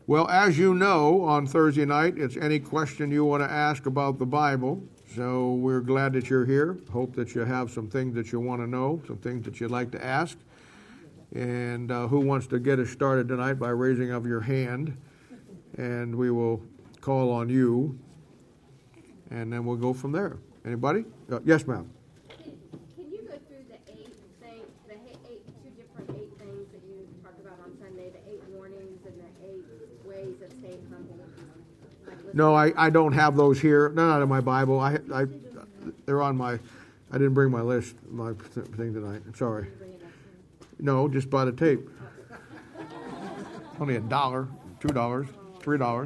Well, as you know, on Thursday night, it's any question you want to ask about the Bible. So we're glad that you're here. Hope that you have some things that you want to know, some things that you'd like to ask. And who wants to get us started tonight by raising of your hand? And we will call on you, and then we'll go from there. Anybody? Yes, ma'am. Can you go through the eight things, two different eight things that you talked about on Sunday, the 8 warnings and the 8 ways of staying humble? No, I don't have those here. They're not in my Bible. They're on my. I didn't bring my list, my thing tonight. I'm sorry. No, just buy the tape. Only $1, $2, $3.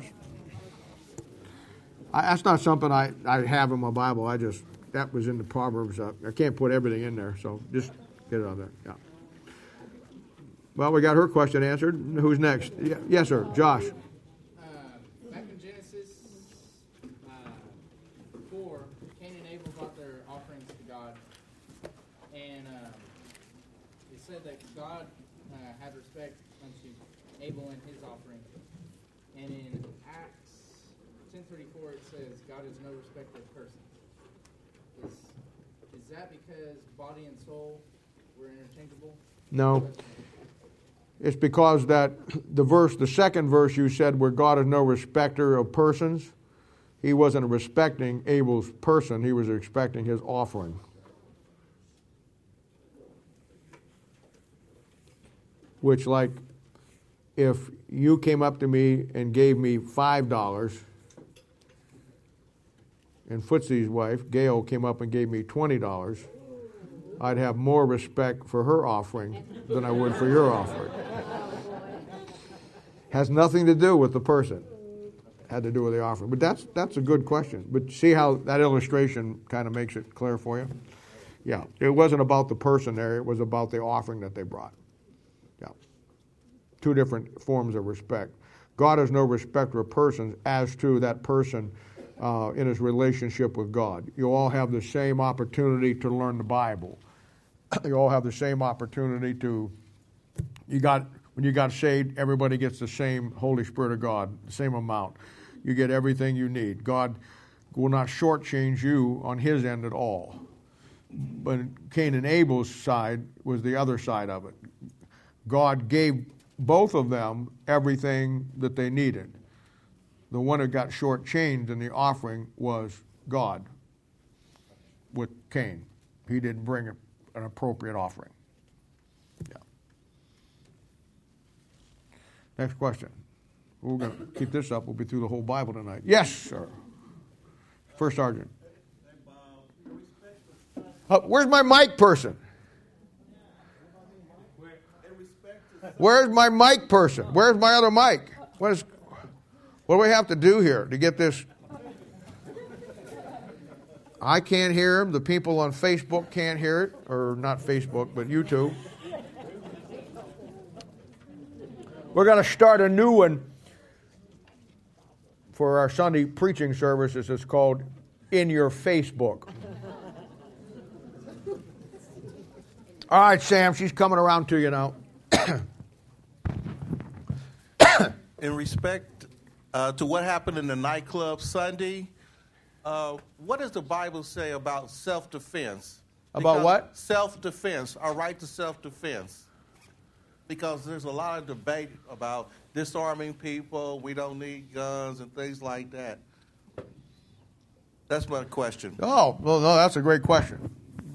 That's not something I have in my Bible. That was in the Proverbs. I can't put everything in there, so just get it on there. Yeah. Well, we got her question answered. Who's next? Yes, sir. Josh. Back in Genesis 4, Cain and Abel brought their offerings to God, and it said that God had respect unto Abel and his offering. And in Acts 10:34 it says God is no respecter of persons. Is that because body and soul were interchangeable? No. It's because that the second verse you said, where God is no respecter of persons, he wasn't respecting Abel's person, he was respecting his offering. Which, like, if you came up to me and gave me $5, and Footsie's wife, Gail, came up and gave me $20, I'd have more respect for her offering than I would for your offering. Has nothing to do with the person. Had to do with the offering. But that's a good question. But see how that illustration kind of makes it clear for you? Yeah. It wasn't about the person there. It was about the offering that they brought. Yeah. Two different forms of respect. God is no respecter of persons as to that person in his relationship with God. You all have the same opportunity to learn the Bible. You all have the same opportunity to, when you got saved, everybody gets the same Holy Spirit of God, the same amount. You get everything you need. God will not shortchange you on his end at all. But Cain and Abel's side was the other side of it. God gave both of them everything that they needed. The one who got shortchanged in the offering was God with Cain. He didn't bring an appropriate offering. Yeah. Next question. We're going to keep this up. We'll be through the whole Bible tonight. Yes, sir. First Sergeant. Where's my mic person? Where's my mic person? Where's my other mic? What do we have to do here to get this? I can't hear him. The people on Facebook can't hear it. Or not Facebook, but YouTube. We're going to start a new one for our Sunday preaching services. It's called In Your Facebook. All right, Sam, she's coming around to you now. In respect to what happened in the nightclub Sunday, what does the Bible say about self-defense? About what? Self-defense, our right to self-defense. Because there's a lot of debate about disarming people, we don't need guns and things like that. That's my question. Oh, well, no, that's a great question.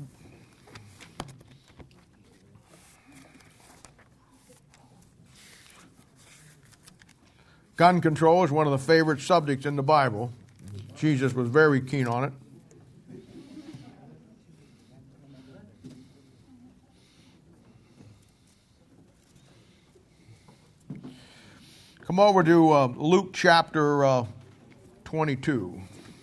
Gun control is one of the favorite subjects in the Bible. Jesus was very keen on it. Come over to Luke chapter 22.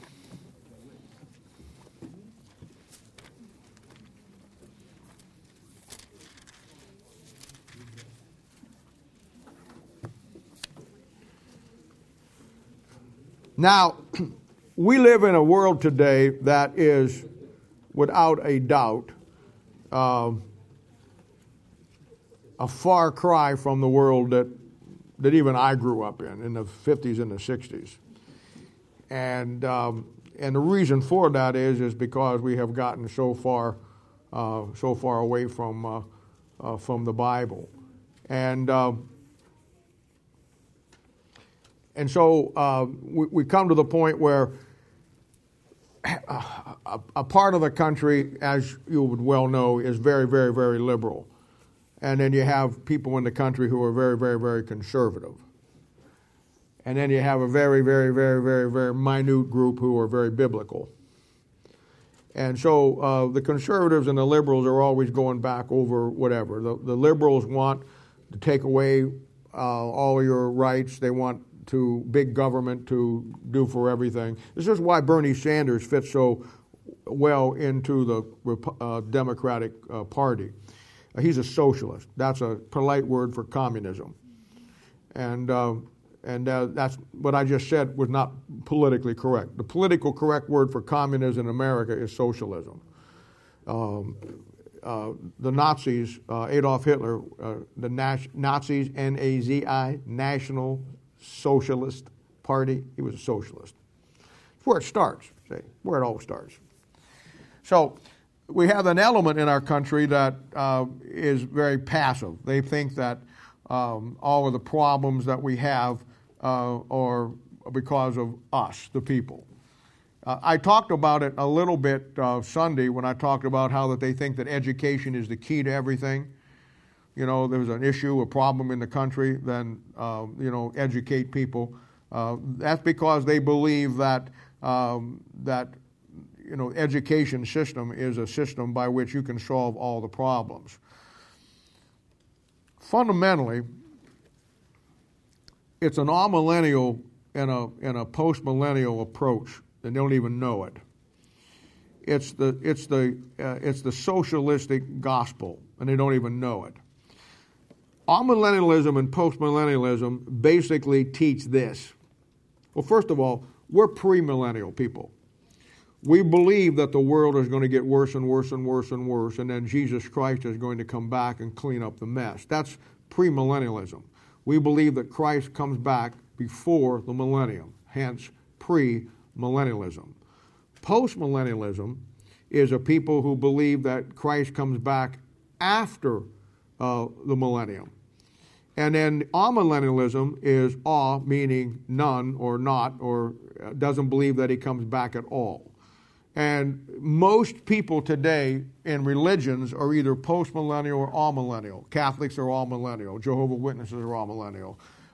Now, we live in a world today that is, without a doubt, a far cry from the world that that even I grew up in the 50s and the 60s. And the reason for that is because we have gotten so far away from the Bible. And so we come to the point where a part of the country, as you would well know, is very, very, very liberal. And then you have people in the country who are very, very, very conservative. And then you have a very, very, very, very, very minute group who are very biblical. And so the conservatives and the liberals are always going back over whatever. The liberals want to take away all your rights. They want big government to do for everything. This is why Bernie Sanders fits so well into the Democratic Party. He's a socialist. That's a polite word for communism. And that's what I just said was not politically correct. The political correct word for communism in America is socialism. The Nazis, Adolf Hitler, the Nazis, Nazi, National Socialist Party, he was a socialist. It's where it starts, see, where it all starts. So we have an element in our country that is very passive. They think that all of the problems that we have are because of us, the people. I talked about it a little bit Sunday when I talked about how that they think that education is the key to everything. You know, there's an issue, a problem in the country, then, educate people. That's because they believe that education system is a system by which you can solve all the problems. Fundamentally, it's an amillennial and a post-millennial approach, and they don't even know it. It's the socialistic gospel, and they don't even know it. Amillennialism and post-millennialism basically teach this. Well, first of all, we're premillennial people. We believe that the world is going to get worse and worse and worse and worse, and then Jesus Christ is going to come back and clean up the mess. That's premillennialism. We believe that Christ comes back before the millennium, hence premillennialism. Postmillennialism is a people who believe that Christ comes back after the millennium. And then amillennialism is meaning none or not, or doesn't believe that he comes back at all. And most people today in religions are either post-millennial or amillennial. Catholics are amillennial. Jehovah's Witnesses are amillennial.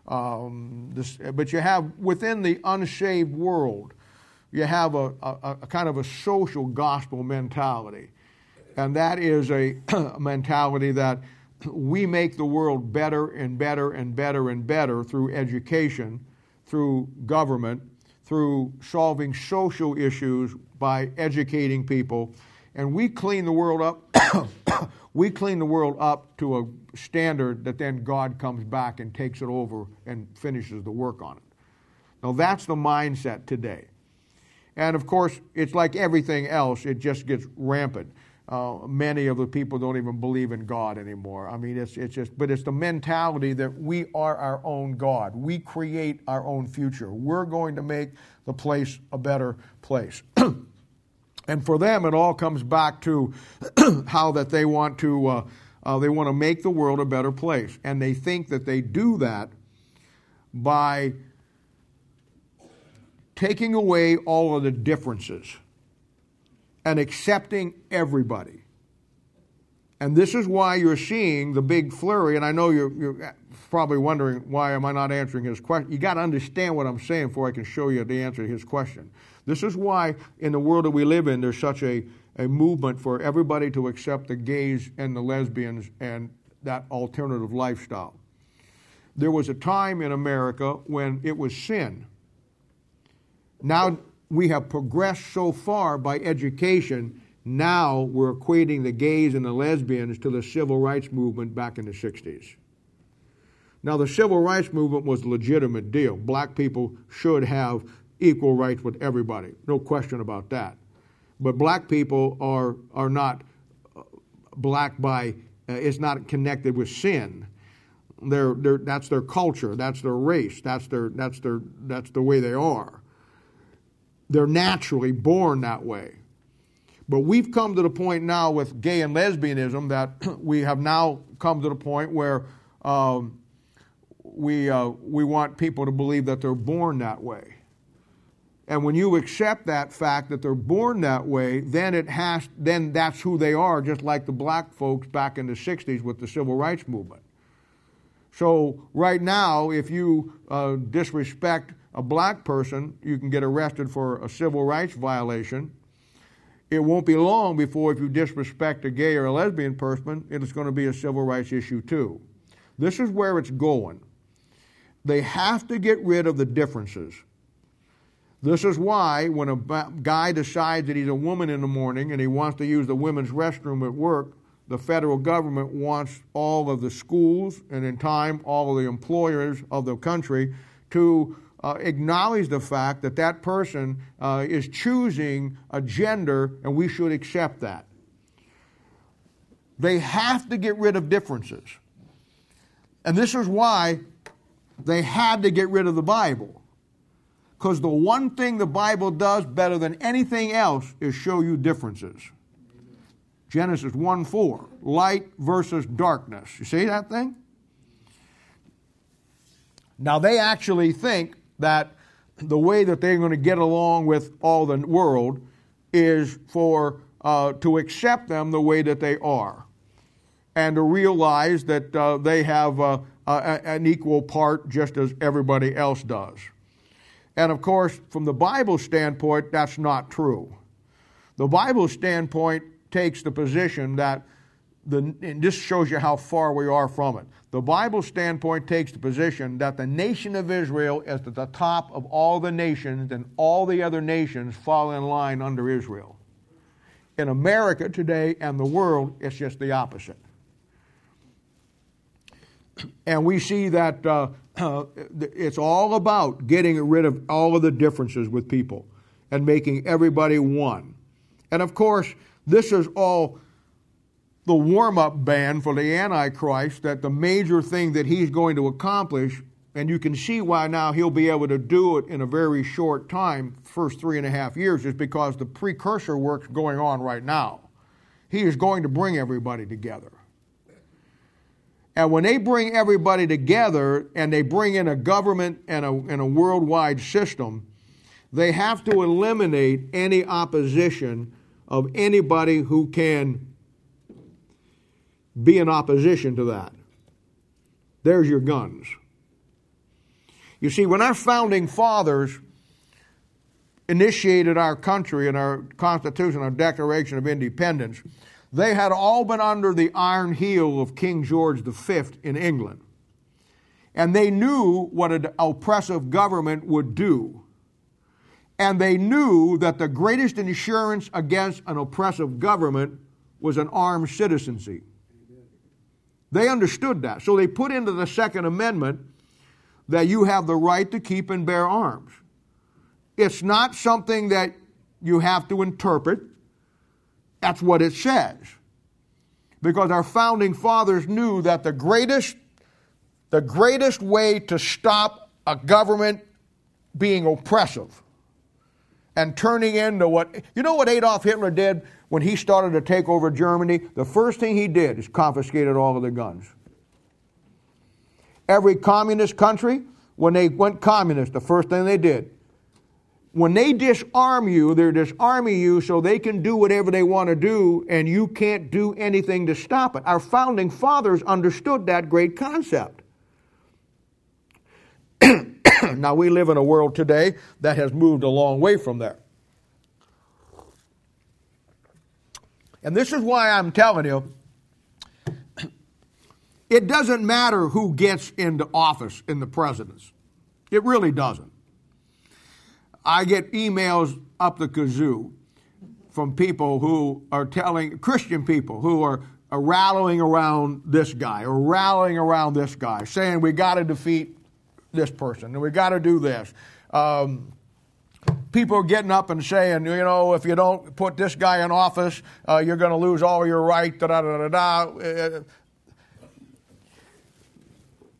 But you have, within the unsaved world, you have a kind of a social gospel mentality. And that is a mentality that we make the world better and better and better and better through education, through government, through solving social issues by educating people, and we clean the world up. We clean the world up to a standard that then God comes back and takes it over and finishes the work on it. Now that's the mindset today, and of course it's like everything else; it just gets rampant. Many of the people don't even believe in God anymore. I mean, it's the mentality that we are our own God. We create our own future. We're going to make the place a better place. And for them, it all comes back to how that they want to make the world a better place, and they think that they do that by taking away all of the differences and accepting everybody. And this is why you're seeing the big flurry, and I know you're probably wondering, why am I not answering his question? You got to understand what I'm saying before I can show you the answer to his question. This is why in the world that we live in, there's such a movement for everybody to accept the gays and the lesbians and that alternative lifestyle. There was a time in America when it was sin. Now we have progressed so far by education, now we're equating the gays and the lesbians to the civil rights movement back in the 60s. Now the civil rights movement was a legitimate deal. Black people should have equal rights with everybody, no question about that. But black people are not black by, it's not connected with sin. That's their culture. That's their race. That's the way they are. They're naturally born that way. But we've come to the point now with gay and lesbianism that we have now come to the point where we want people to believe that they're born that way. And when you accept that fact that they're born that way, then that's who they are, just like the black folks back in the 60s with the civil rights movement. So right now, if you disrespect a black person, you can get arrested for a civil rights violation. It won't be long before if you disrespect a gay or a lesbian person, it's going to be a civil rights issue too. This is where it's going. They have to get rid of the differences. This is why when a guy decides that he's a woman in the morning and he wants to use the women's restroom at work, the federal government wants all of the schools and in time all of the employers of the country to acknowledge the fact that that person is choosing a gender and we should accept that. They have to get rid of differences. And this is why they had to get rid of the Bible. Because the one thing the Bible does better than anything else is show you differences. Genesis 1:4, light versus darkness. You see that thing? Now they actually think that the way that they're going to get along with all the world is to accept them the way that they are. And to realize that they have an equal part just as everybody else does. And of course, from the Bible standpoint, that's not true. The Bible standpoint takes the position that, and this shows you how far we are from it. The Bible standpoint takes the position that the nation of Israel is at the top of all the nations and all the other nations fall in line under Israel. In America today and the world, it's just the opposite. And we see that it's all about getting rid of all of the differences with people and making everybody one. And of course, this is all the warm-up band for the Antichrist, that the major thing that he's going to accomplish, and you can see why now he'll be able to do it in a very short time, first 3.5 years, is because the precursor work's going on right now. He is going to bring everybody together. And when they bring everybody together and they bring in a government and a worldwide system, they have to eliminate any opposition of anybody who can be in opposition to that. There's your guns. You see, when our founding fathers initiated our country and our Constitution, our Declaration of Independence, they had all been under the iron heel of King George V in England. And they knew what an oppressive government would do. And they knew that the greatest insurance against an oppressive government was an armed citizenry. They understood that. So they put into the Second Amendment that you have the right to keep and bear arms. It's not something that you have to interpret. That's what it says. Because our founding fathers knew that the greatest way to stop a government being oppressive and turning into what Adolf Hitler did when he started to take over Germany? The first thing he did is confiscated all of the guns. Every communist country, when they went communist, the first thing they did, when they disarm you, they're disarming you so they can do whatever they want to do, and you can't do anything to stop it. Our founding fathers understood that great concept. Now, we live in a world today that has moved a long way from there. And this is why I'm telling you, it doesn't matter who gets into office in the presidents. It really doesn't. I get emails up the kazoo from people who are telling, Christian people who are rallying around this guy or rallying around this guy, saying we got to defeat this person and we got to do this. People are getting up and saying, if you don't put this guy in office, you're going to lose all your rights, da-da-da-da-da.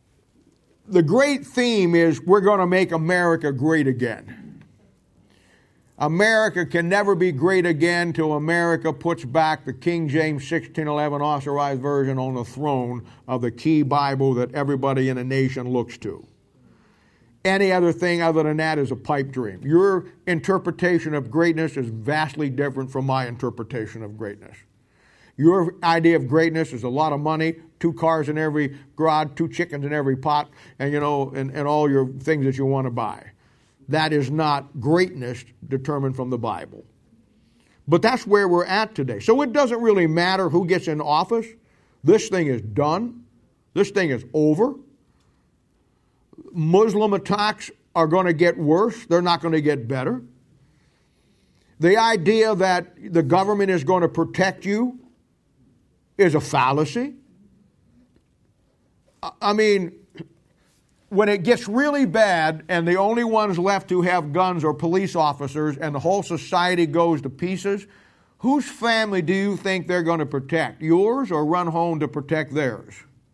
the great theme is we're going to make America great again. America can never be great again till America puts back the King James 1611 authorized version on the throne of the key Bible that everybody in a nation looks to. Any other thing other than that is a pipe dream. Your interpretation of greatness is vastly different from my interpretation of greatness. Your idea of greatness is a lot of money, 2 cars in every garage, 2 chickens in every pot, and and all your things that you want to buy. That is not greatness determined from the Bible. But that's where we're at today. So it doesn't really matter who gets in office. This thing is done. This thing is over. Muslim attacks are going to get worse. They're not going to get better. The idea that the government is going to protect you is a fallacy. I mean, when it gets really bad and the only ones left who have guns are police officers and the whole society goes to pieces, whose family do you think they're going to protect? Yours, or run home to protect theirs?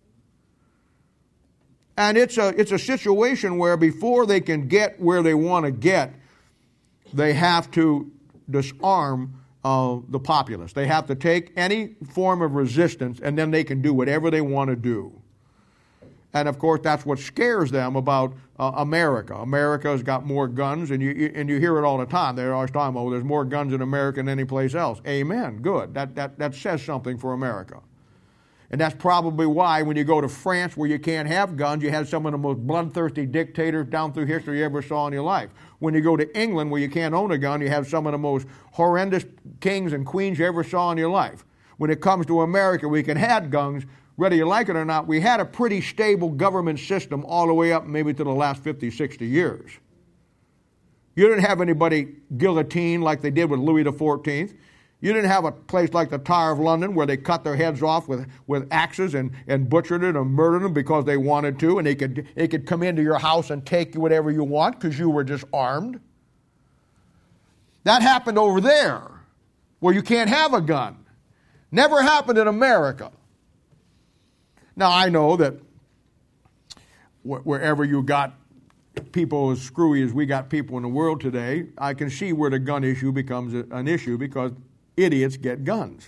And it's a situation where before they can get where they want to get, they have to disarm the populace. They have to take any form of resistance, and then they can do whatever they want to do. And of course, that's what scares them about America. America's got more guns, and you hear it all the time. They're always talking about, there's more guns in America than any place else. Amen. Good. That says something for America. And that's probably why when you go to France where you can't have guns, you have some of the most bloodthirsty dictators down through history you ever saw in your life. When you go to England where you can't own a gun, you have some of the most horrendous kings and queens you ever saw in your life. When it comes to America, we can have guns, whether you like it or not. We had a pretty stable government system all the way up maybe to the last 50, 60 years. You didn't have anybody guillotined like they did with Louis XIV. You didn't have a place like the Tower of London where they cut their heads off with axes and butchered it and murdered them because they wanted to, and they could come into your house and take whatever you want because you were disarmed. That happened over there where you can't have a gun. Never happened in America. Now, I know that wherever you got people as screwy as we got people in the world today, I can see where the gun issue becomes an issue because idiots get guns.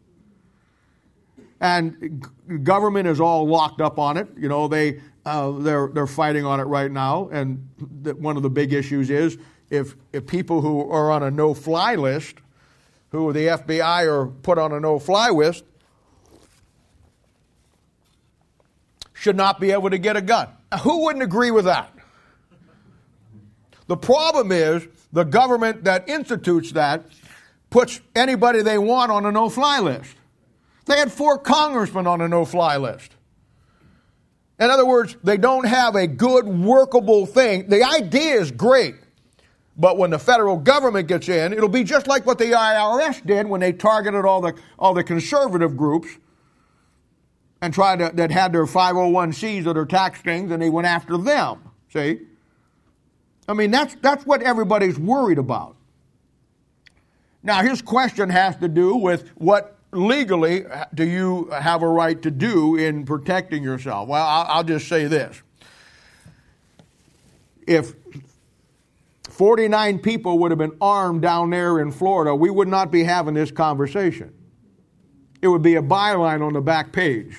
And government is all locked up on it. You know, they're fighting on it right now. And one of the big issues is if people who are on a no-fly list, who the FBI are put on a no-fly list, should not be able to get a gun. Now, who wouldn't agree with that? The problem is the government that institutes that puts anybody they want on a no-fly list. They had 4 congressmen on a no-fly list. In other words, they don't have a good, workable thing. The idea is great, but when the federal government gets in, it'll be just like what the IRS did when they targeted all the conservative groups and that had their 501c or their tax things, and they went after them. See? I mean, that's what everybody's worried about. Now, his question has to do with what legally do you have a right to do in protecting yourself? Well, I'll just say this. If 49 people would have been armed down there in Florida, we would not be having this conversation. It would be a byline on the back page.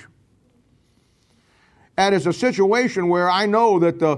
And it's a situation where I know that the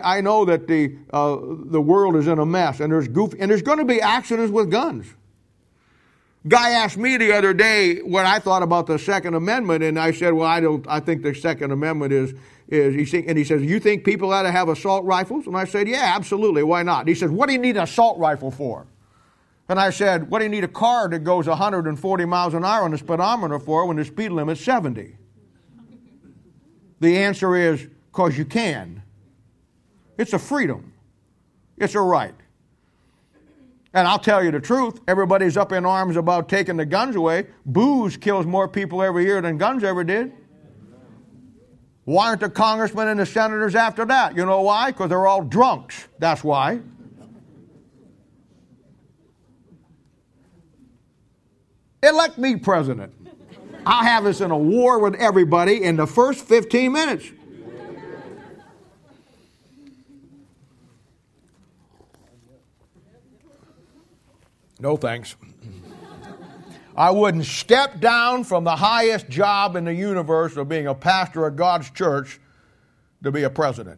world is in a mess, and there's going to be accidents with guns. Guy asked me the other day what I thought about the Second Amendment, and I said, well, I think the Second Amendment is he says, you think people ought to have assault rifles? And I said, yeah, absolutely, why not? And he said, what do you need an assault rifle for? And I said, what do you need a car that goes 140 miles an hour on the speedometer for when the speed limit's 70? The answer is, because you can. It's a freedom. It's a right. And I'll tell you the truth, everybody's up in arms about taking the guns away. Booze kills more people every year than guns ever did. Why aren't the congressmen and the senators after that? You know why? Because they're all drunks. That's why. Elect me president. I'll have us in a war with everybody in the first 15 minutes. No thanks. I wouldn't step down from the highest job in the universe of being a pastor of God's church to be a president.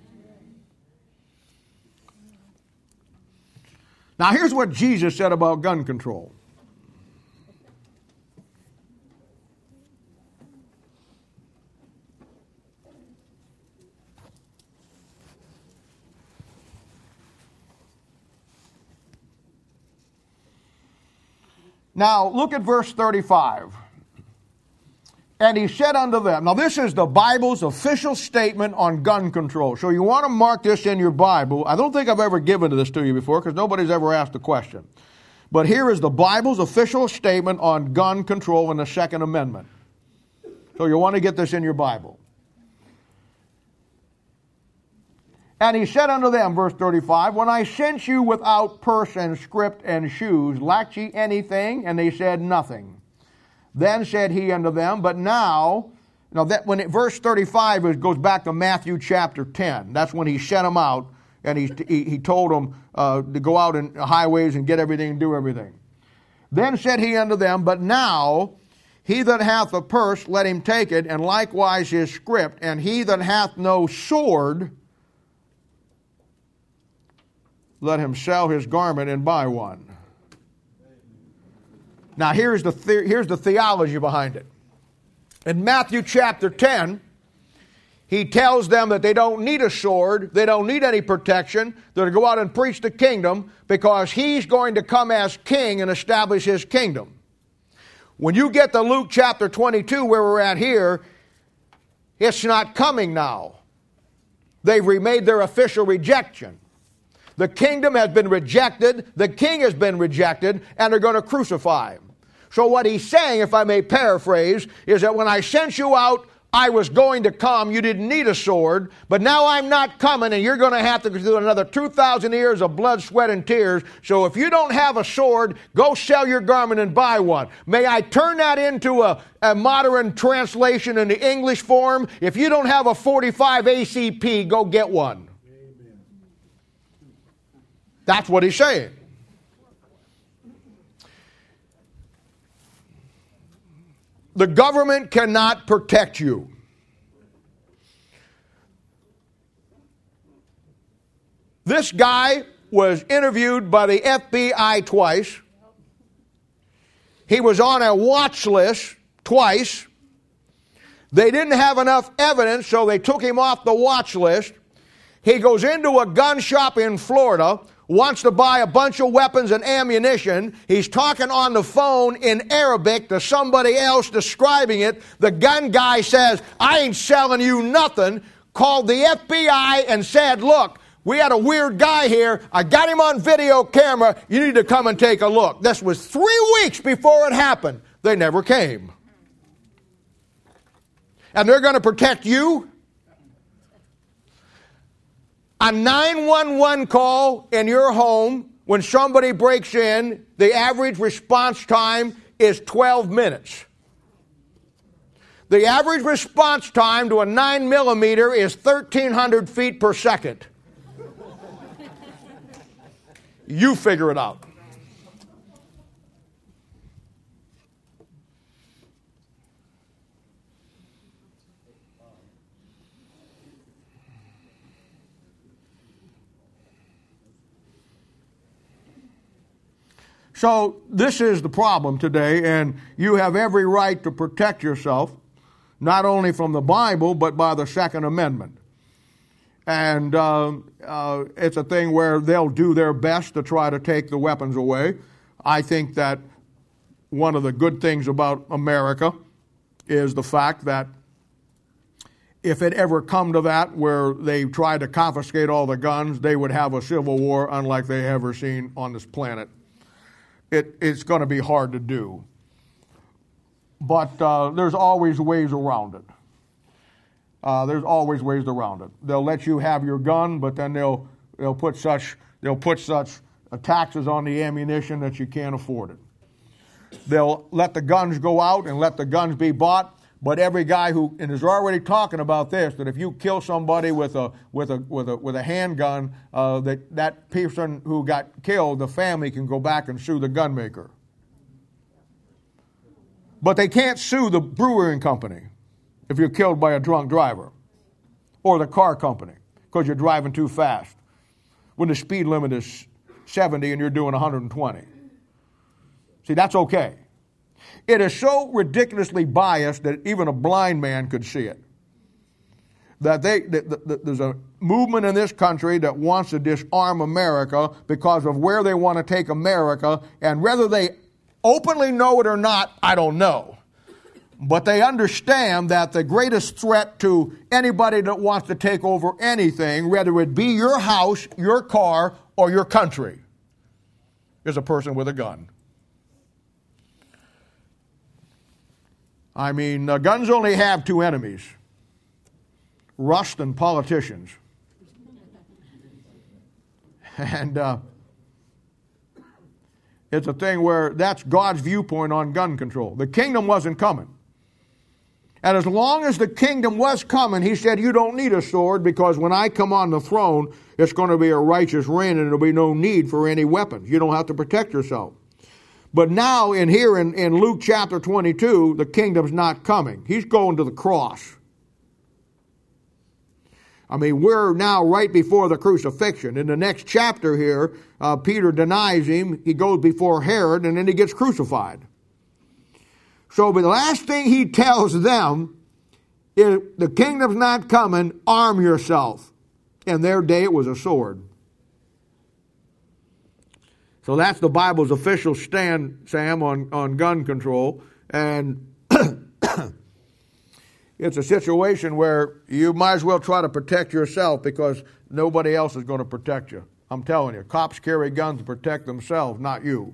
Now here's what Jesus said about gun control. Now, look at verse 35. And he said unto them, now this is the Bible's official statement on gun control. So you want to mark this in your Bible. I don't think I've ever given this to you before because nobody's ever asked the question. But here is the Bible's official statement on gun control in the Second Amendment. So you want to get this in your Bible. And he said unto them, verse 35, when I sent you without purse and scrip and shoes, lacked ye anything? And they said, nothing. Then said he unto them, but now that verse 35 goes back to Matthew chapter 10. That's when he sent them out, and he told them to go out in highways and get everything and do everything. Then said he unto them, but now he that hath a purse, let him take it, and likewise his scrip, and he that hath no sword, let him sell his garment and buy one. Now here's the theology behind it. In Matthew chapter 10, he tells them that they don't need a sword, they don't need any protection, they're to go out and preach the kingdom because he's going to come as king and establish his kingdom. When you get to Luke chapter 22, where we're at here, it's not coming now. They've remade their official rejection. The kingdom has been rejected, the king has been rejected, and they're going to crucify him. So what he's saying, if I may paraphrase, is that when I sent you out, I was going to come, you didn't need a sword, but now I'm not coming, and you're going to have to go through another 2,000 years of blood, sweat, and tears. So if you don't have a sword, go sell your garment and buy one. May I turn that into a modern translation in the English form? If you don't have a 45 ACP, go get one. Amen. That's what he's saying. The government cannot protect you. This guy was interviewed by the FBI twice. He was on a watch list twice. They didn't have enough evidence, so they took him off the watch list. He goes into a gun shop in Florida, wants to buy a bunch of weapons and ammunition. He's talking on the phone in Arabic to somebody else describing it. The gun guy says, I ain't selling you nothing. Called the FBI and said, look, we had a weird guy here. I got him on video camera. You need to come and take a look. This was 3 weeks before it happened. They never came. And they're going to protect you? A 911 call in your home, when somebody breaks in, the average response time is 12 minutes. The average response time to a 9mm is 1,300 feet per second. You figure it out. So this is the problem today, and you have every right to protect yourself, not only from the Bible, but by the Second Amendment. And it's a thing where they'll do their best to try to take the weapons away. I think that one of the good things about America is the fact that if it ever come to that where they try to confiscate all the guns, they would have a civil war unlike they ever seen on this planet. It's going to be hard to do. But there's always ways around it. There's always ways around it. They'll let you have your gun, but then they'll put such taxes on the ammunition that you can't afford it. They'll let the guns go out and let the guns be bought, But every guy who, and is already talking about this, that if you kill somebody with a handgun, that person who got killed, the family can go back and sue the gun maker. But they can't sue the brewing company if you're killed by a drunk driver, or the car company because you're driving too fast when the speed limit is 70 and you're doing 120. See, that's okay. It is so ridiculously biased that even a blind man could see it. That there's a movement in this country that wants to disarm America because of where they want to take America, and whether they openly know it or not, I don't know. But they understand that the greatest threat to anybody that wants to take over anything, whether it be your house, your car, or your country, is a person with a gun. I mean, guns only have two enemies: rust and politicians. And it's a thing where that's God's viewpoint on gun control. The kingdom wasn't coming. And as long as the kingdom was coming, he said, you don't need a sword, because when I come on the throne, it's going to be a righteous reign and there'll be no need for any weapons. You don't have to protect yourself. But now in Luke chapter 22, the kingdom's not coming. He's going to the cross. I mean, we're now right before the crucifixion. In the next chapter here, Peter denies him. He goes before Herod, and then he gets crucified. So but the last thing he tells them is, the kingdom's not coming, arm yourself. In their day, it was a sword. So that's the Bible's official stand, Sam, on gun control. And it's a situation where you might as well try to protect yourself, because nobody else is going to protect you. I'm telling you, cops carry guns to protect themselves, not you.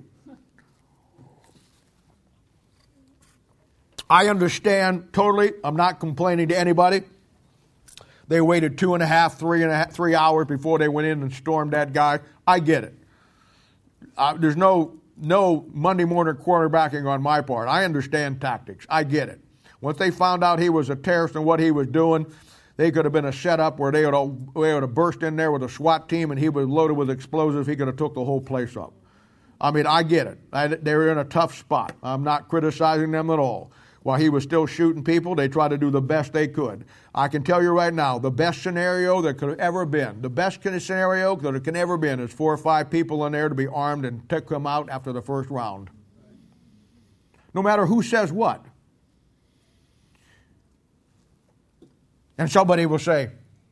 I understand totally. I'm not complaining to anybody. They waited 2.5, 3 hours before they went in and stormed that guy. I get it. There's no Monday morning quarterbacking on my part. I understand tactics. I get it. Once they found out he was a terrorist and what he was doing, they could have been a setup where they would have burst in there with a SWAT team and he was loaded with explosives. He could have took the whole place up. I mean, I get it. They were in a tough spot. I'm not criticizing them at all. While he was still shooting people, they tried to do the best they could. I can tell you right now, the best scenario that could have ever been, the best scenario that it can ever been is 4 or 5 people in there to be armed and take them out after the first round. No matter who says what. And somebody will say,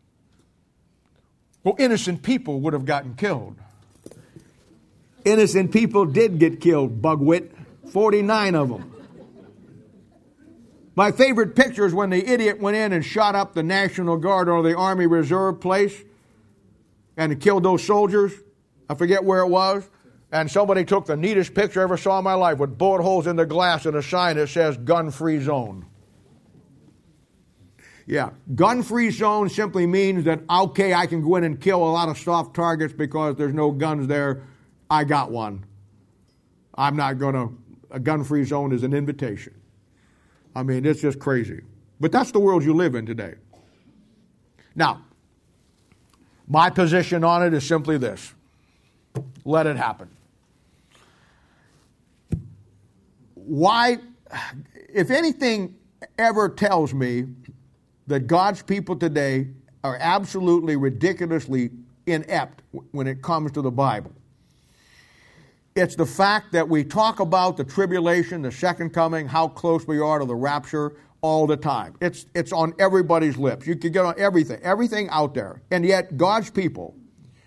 well, innocent people would have gotten killed. Innocent people did get killed, bugwit. 49 of them. My favorite picture is when the idiot went in and shot up the National Guard or the Army Reserve place and killed those soldiers. I forget where it was. And somebody took the neatest picture I ever saw in my life with bullet holes in the glass and a sign that says gun-free zone. Yeah, gun-free zone simply means that, okay, I can go in and kill a lot of soft targets because there's no guns there. I got one. I'm not going to, a gun-free zone is an invitation. I mean, it's just crazy. But that's the world you live in today. Now, my position on it is simply this. Let it happen. Why, if anything ever tells me that God's people today are absolutely ridiculously inept when it comes to the Bible, it's the fact that we talk about the tribulation, the second coming, how close we are to the rapture all the time. It's on everybody's lips. You can get on everything out there. And yet God's people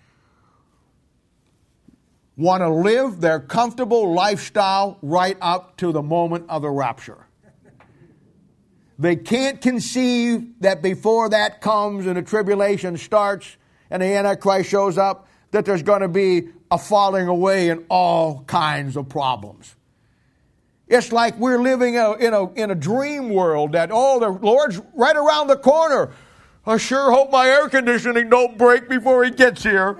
want to live their comfortable lifestyle right up to the moment of the rapture. They can't conceive that before that comes and the tribulation starts and the Antichrist shows up, that there's going to be a falling away in all kinds of problems. It's like we're living in a dream world that, oh, the Lord's right around the corner. I sure hope my air conditioning don't break before he gets here.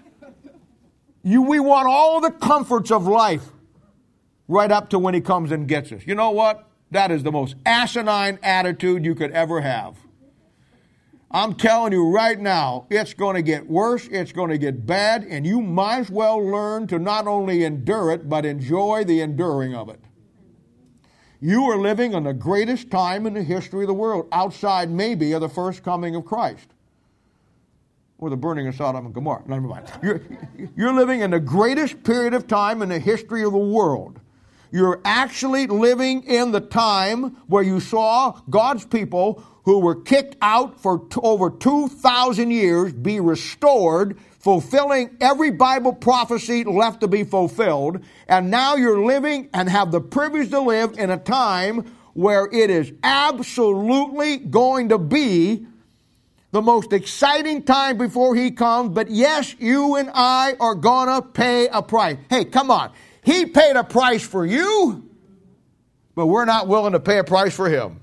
We want all the comforts of life right up to when he comes and gets us. You know what? That is the most asinine attitude you could ever have. I'm telling you right now, it's going to get worse, it's going to get bad, and you might as well learn to not only endure it, but enjoy the enduring of it. You are living in the greatest time in the history of the world, outside maybe of the first coming of Christ. Or the burning of Sodom and Gomorrah. Never mind. You're living in the greatest period of time in the history of the world. You're actually living in the time where you saw God's people who were kicked out for over 2,000 years be restored, fulfilling every Bible prophecy left to be fulfilled. And now you're living and have the privilege to live in a time where it is absolutely going to be the most exciting time before He comes. But yes, you and I are going to pay a price. Hey, come on. He paid a price for you, but we're not willing to pay a price for Him.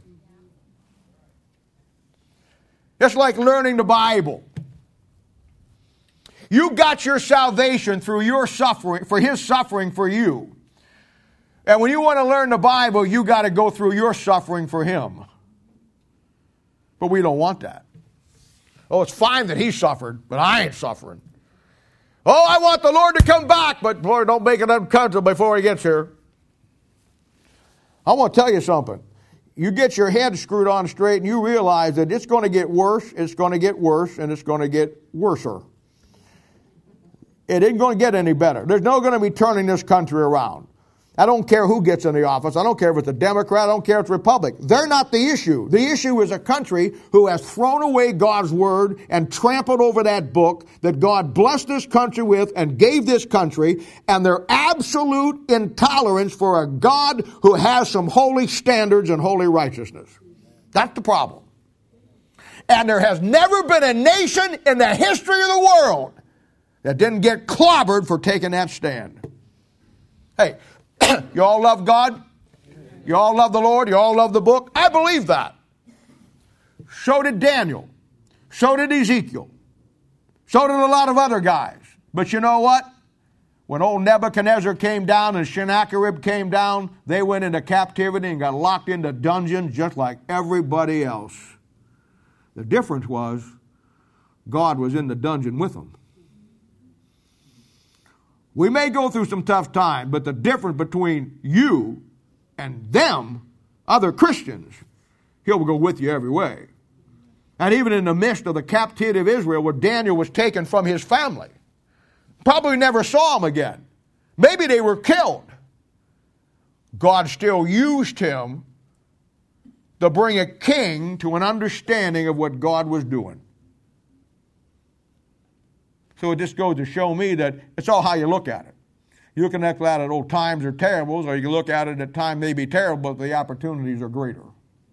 It's like learning the Bible. You got your salvation through your suffering, for His suffering for you. And when you want to learn the Bible, you got to go through your suffering for Him. But we don't want that. Oh, it's fine that He suffered, but I ain't suffering. Oh, I want the Lord to come back, but Lord, don't make it uncomfortable before He gets here. I want to tell you something. You get your head screwed on straight and you realize that it's going to get worse, it's going to get worse, and it's going to get worser. It ain't going to get any better. There's no going to be turning this country around. I don't care who gets in the office. I don't care if it's a Democrat. I don't care if it's a Republican. They're not the issue. The issue is a country who has thrown away God's word and trampled over that book that God blessed this country with and gave this country, and their absolute intolerance for a God who has some holy standards and holy righteousness. That's the problem. And there has never been a nation in the history of the world that didn't get clobbered for taking that stand. Hey, you all love God? You all love the Lord? You all love the book? I believe that. So did Daniel. So did Ezekiel. So did a lot of other guys. But you know what? When old Nebuchadnezzar came down and Sennacherib came down, they went into captivity and got locked into dungeons just like everybody else. The difference was God was in the dungeon with them. We may go through some tough time, but the difference between you and them, other Christians, He'll go with you every way. And even in the midst of the captivity of Israel, where Daniel was taken from his family, probably never saw him again. Maybe they were killed. God still used him to bring a king to an understanding of what God was doing. So it just goes to show me that it's all how you look at it. You can look at it, oh, times are terrible, or you can look at it that time may be terrible, but the opportunities are greater.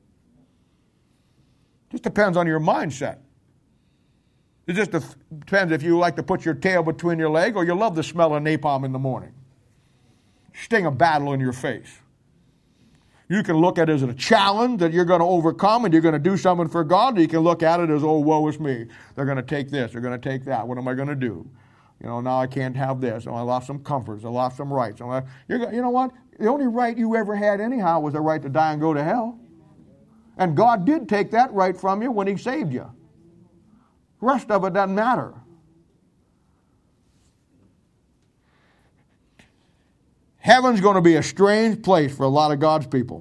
Just depends on your mindset. It just depends if you like to put your tail between your legs or you love the smell of napalm in the morning. Sting of battle in your face. You can look at it as a challenge that you're going to overcome and you're going to do something for God. Or you can look at it as, oh, woe is me. They're going to take this. They're going to take that. What am I going to do? You know, now I can't have this. Oh, I lost some comforts. I lost some rights. You know what? The only right you ever had anyhow was the right to die and go to hell. And God did take that right from you when He saved you. The rest of it doesn't matter. Heaven's going to be a strange place for a lot of God's people.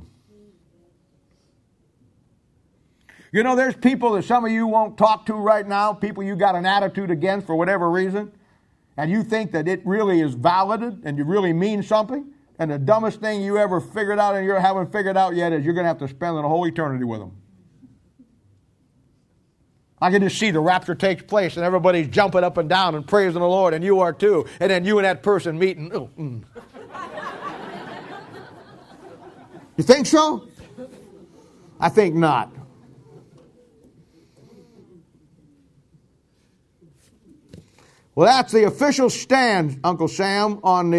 You know, there's people that some of you won't talk to right now, people you got an attitude against for whatever reason, and you think that it really is valid and you really mean something, and the dumbest thing you ever figured out and you haven't figured out yet is you're going to have to spend a whole eternity with them. I can just see the rapture takes place and everybody's jumping up and down and praising the Lord, and you are too, and then you and that person meeting. You think so? I think not. Well, that's the official stand, Uncle Sam, on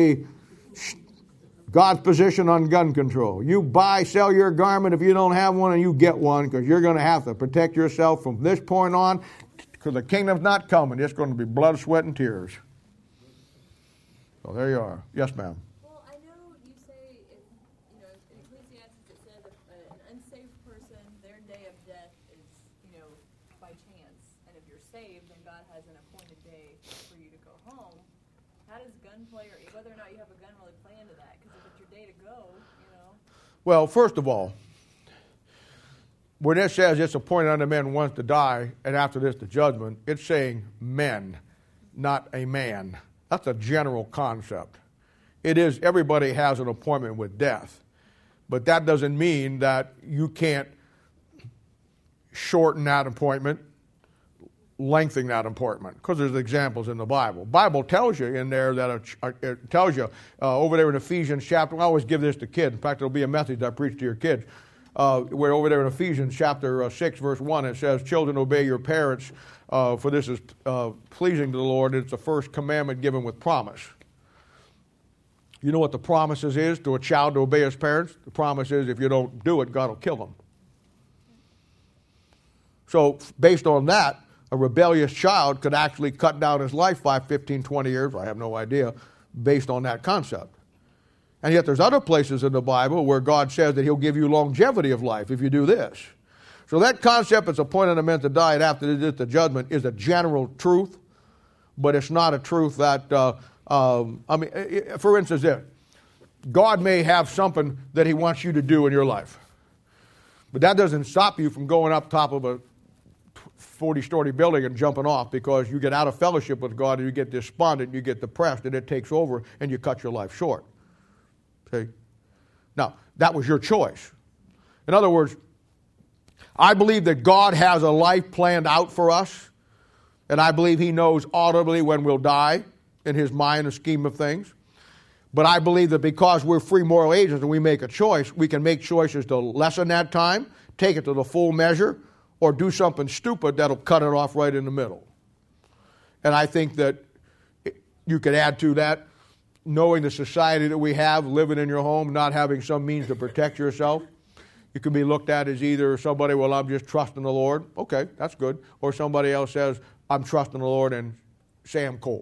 God's position on gun control. You sell your garment if you don't have one, and you get one, because you're going to have to protect yourself from this point on, because the kingdom's not coming. It's going to be blood, sweat, and tears. So there you are. Yes, ma'am. Well, I know you say, in Ecclesiastes it says gunplay or whether or not you have a gun really play into that? Because if it's your day to go, Well, first of all, when it says it's appointed unto men once to die, and after this the judgment, it's saying men, not a man. That's a general concept. It is, everybody has an appointment with death. But that doesn't mean that you can't shorten that appointment, lengthen that appointment, because there's examples in the Bible. Bible tells you in there that it tells you over there in Ephesians chapter, I always give this to kids. In fact, it'll be a message I preach to your kids. Where over there in Ephesians chapter 6, verse 1, it says, children, obey your parents, for this is pleasing to the Lord. It's the first commandment given with promise. You know what the promises is to a child to obey his parents? The promise is if you don't do it, God will kill them. So based on that, a rebellious child could actually cut down his life 5, 15, 20 years, I have no idea, based on that concept. And yet there's other places in the Bible where God says that he'll give you longevity of life if you do this. So that concept, it's appointed unto men to die, and after this the judgment, is a general truth, but it's not a truth that, for instance, God may have something that he wants you to do in your life. But that doesn't stop you from going up top of a 40-story building and jumping off, because you get out of fellowship with God and you get despondent, you get depressed, and it takes over and you cut your life short. See? Now, that was your choice. In other words, I believe that God has a life planned out for us, and I believe he knows audibly when we'll die in his mind and scheme of things. But I believe that because we're free moral agents and we make a choice, we can make choices to lessen that time, take it to the full measure, or do something stupid that'll cut it off right in the middle. And I think that you could add to that, knowing the society that we have, living in your home, not having some means to protect yourself. You can be looked at as either somebody, well, I'm just trusting the Lord. Okay, that's good. Or somebody else says, I'm trusting the Lord and Sam Cole.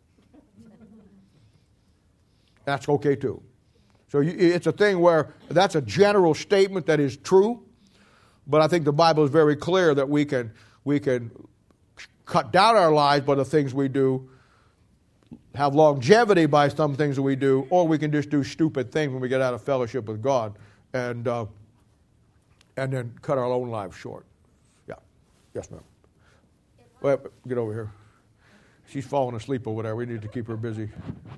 That's okay too. So it's a thing where that's a general statement that is true, but I think the Bible is very clear that we can cut down our lives by the things we do, have longevity by some things that we do, or we can just do stupid things when we get out of fellowship with God and then cut our own lives short. Yeah. Yes, ma'am. Well, get over here. She's falling asleep over there. We need to keep her busy.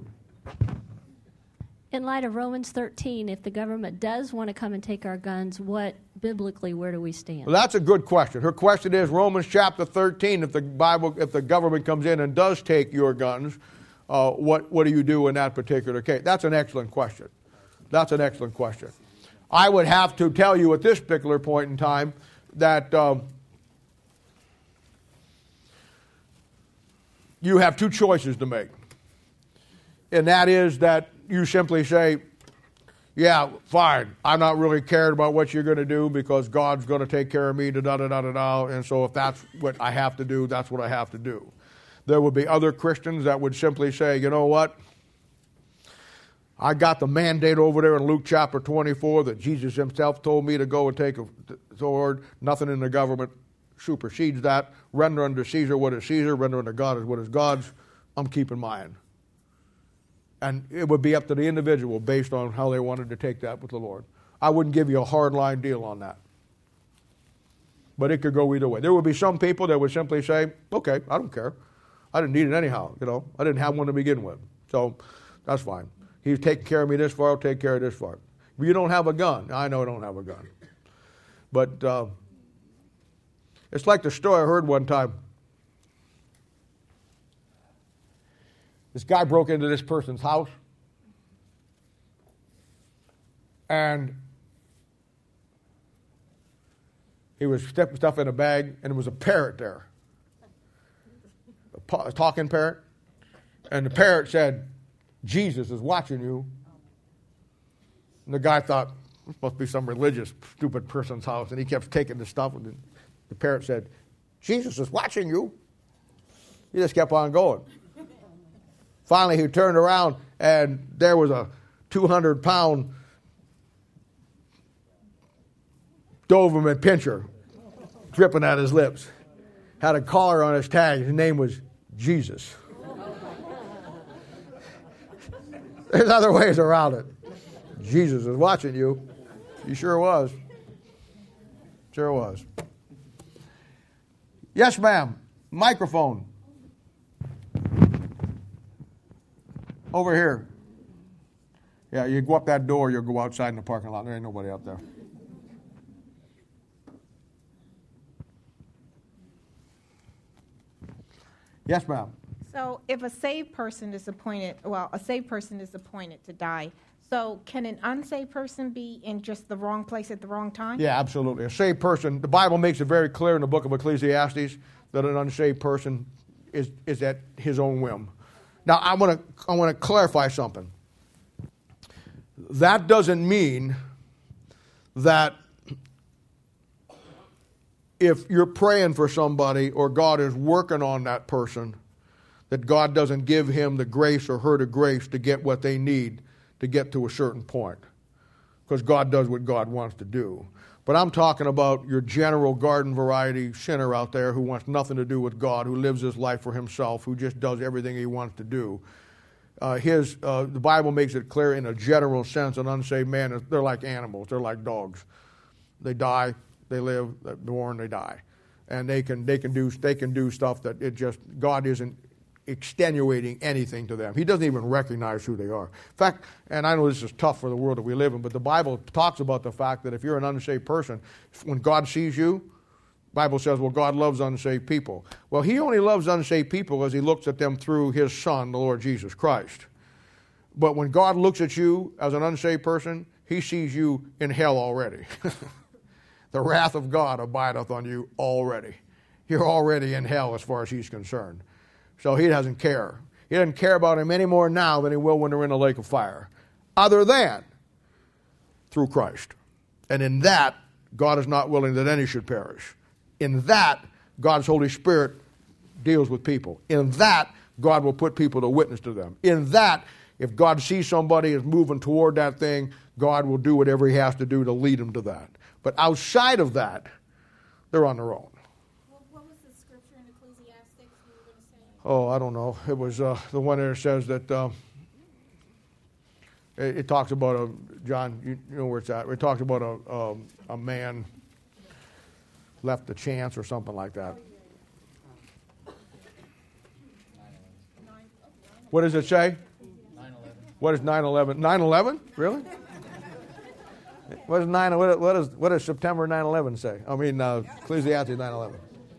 In light of Romans 13, if the government does want to come and take our guns, biblically, where do we stand? Well, that's a good question. Her question is Romans chapter 13, if the government comes in and does take your guns, what do you do in that particular case? That's an excellent question. That's an excellent question. I would have to tell you at this particular point in time that you have two choices to make. And that is that you simply say, yeah, fine, I'm not really cared about what you're going to do because God's going to take care of me, da-da-da-da-da, and so if that's what I have to do, that's what I have to do. There would be other Christians that would simply say, you know what? I got the mandate over there in Luke chapter 24 that Jesus himself told me to go and take a sword. Nothing in the government supersedes that. Render unto Caesar what is Caesar, render unto God what is God's. I'm keeping mine. And it would be up to the individual based on how they wanted to take that with the Lord. I wouldn't give you a hard line deal on that. But it could go either way. There would be some people that would simply say, okay, I don't care. I didn't need it anyhow. I didn't have one to begin with. So that's fine. He's taking care of me this far, I'll take care of this far. But you don't have a gun. I know I don't have a gun. But it's like the story I heard one time. This guy broke into this person's house, and he was stepping stuff in a bag, and there was a parrot there, a talking parrot, and the parrot said, Jesus is watching you. And the guy thought, this must be some religious, stupid person's house, and he kept taking the stuff, and the parrot said, Jesus is watching you. He just kept on going. Finally, he turned around, and there was a 200-pound Doberman pinscher dripping out his lips. Had a collar on his tag. His name was Jesus. There's other ways around it. Jesus is watching you. He sure was. Sure was. Yes, ma'am. Microphone. Over here. Yeah, you go up that door, you'll go outside in the parking lot. There ain't nobody out there. Yes, ma'am. So if a saved person is appointed, a saved person is appointed to die, so can an unsaved person be in just the wrong place at the wrong time? Yeah, absolutely. A saved person, the Bible makes it very clear in the book of Ecclesiastes that an unsaved person is at his own whim. Now, I want to clarify something. That doesn't mean that if you're praying for somebody or God is working on that person, that God doesn't give him the grace or her the grace to get what they need to get to a certain point. Because God does what God wants to do. But I'm talking about your general garden variety sinner out there who wants nothing to do with God, who lives his life for himself, who just does everything he wants to do. The Bible makes it clear in a general sense, an unsaved man, they're like animals. They're like dogs. They die, they live, they're born, they die. And they can do stuff that God isn't extenuating anything to them. He doesn't even recognize who they are. In fact, and I know this is tough for the world that we live in, but the Bible talks about the fact that if you're an unsaved person, when God sees you, the Bible says, well, God loves unsaved people. Well, he only loves unsaved people as he looks at them through his Son, the Lord Jesus Christ. But when God looks at you as an unsaved person, he sees you in hell already. The wrath of God abideth on you already. You're already in hell as far as he's concerned. So he doesn't care. He doesn't care about him any more now than he will when they're in a lake of fire. Other than through Christ. And in that, God is not willing that any should perish. In that, God's Holy Spirit deals with people. In that, God will put people to witness to them. In that, if God sees somebody is moving toward that thing, God will do whatever he has to do to lead them to that. But outside of that, they're on their own. What was the scripture in Ecclesiastes you were going to say? Oh, I don't know. It was the one that says that it talks about John, you know where it's at. It talks about a man left the chance or something like that. What does it say? 9/11. What is 9/11? 9/11? Really? What does September 9/11 say? I mean, Ecclesiastes 9/11.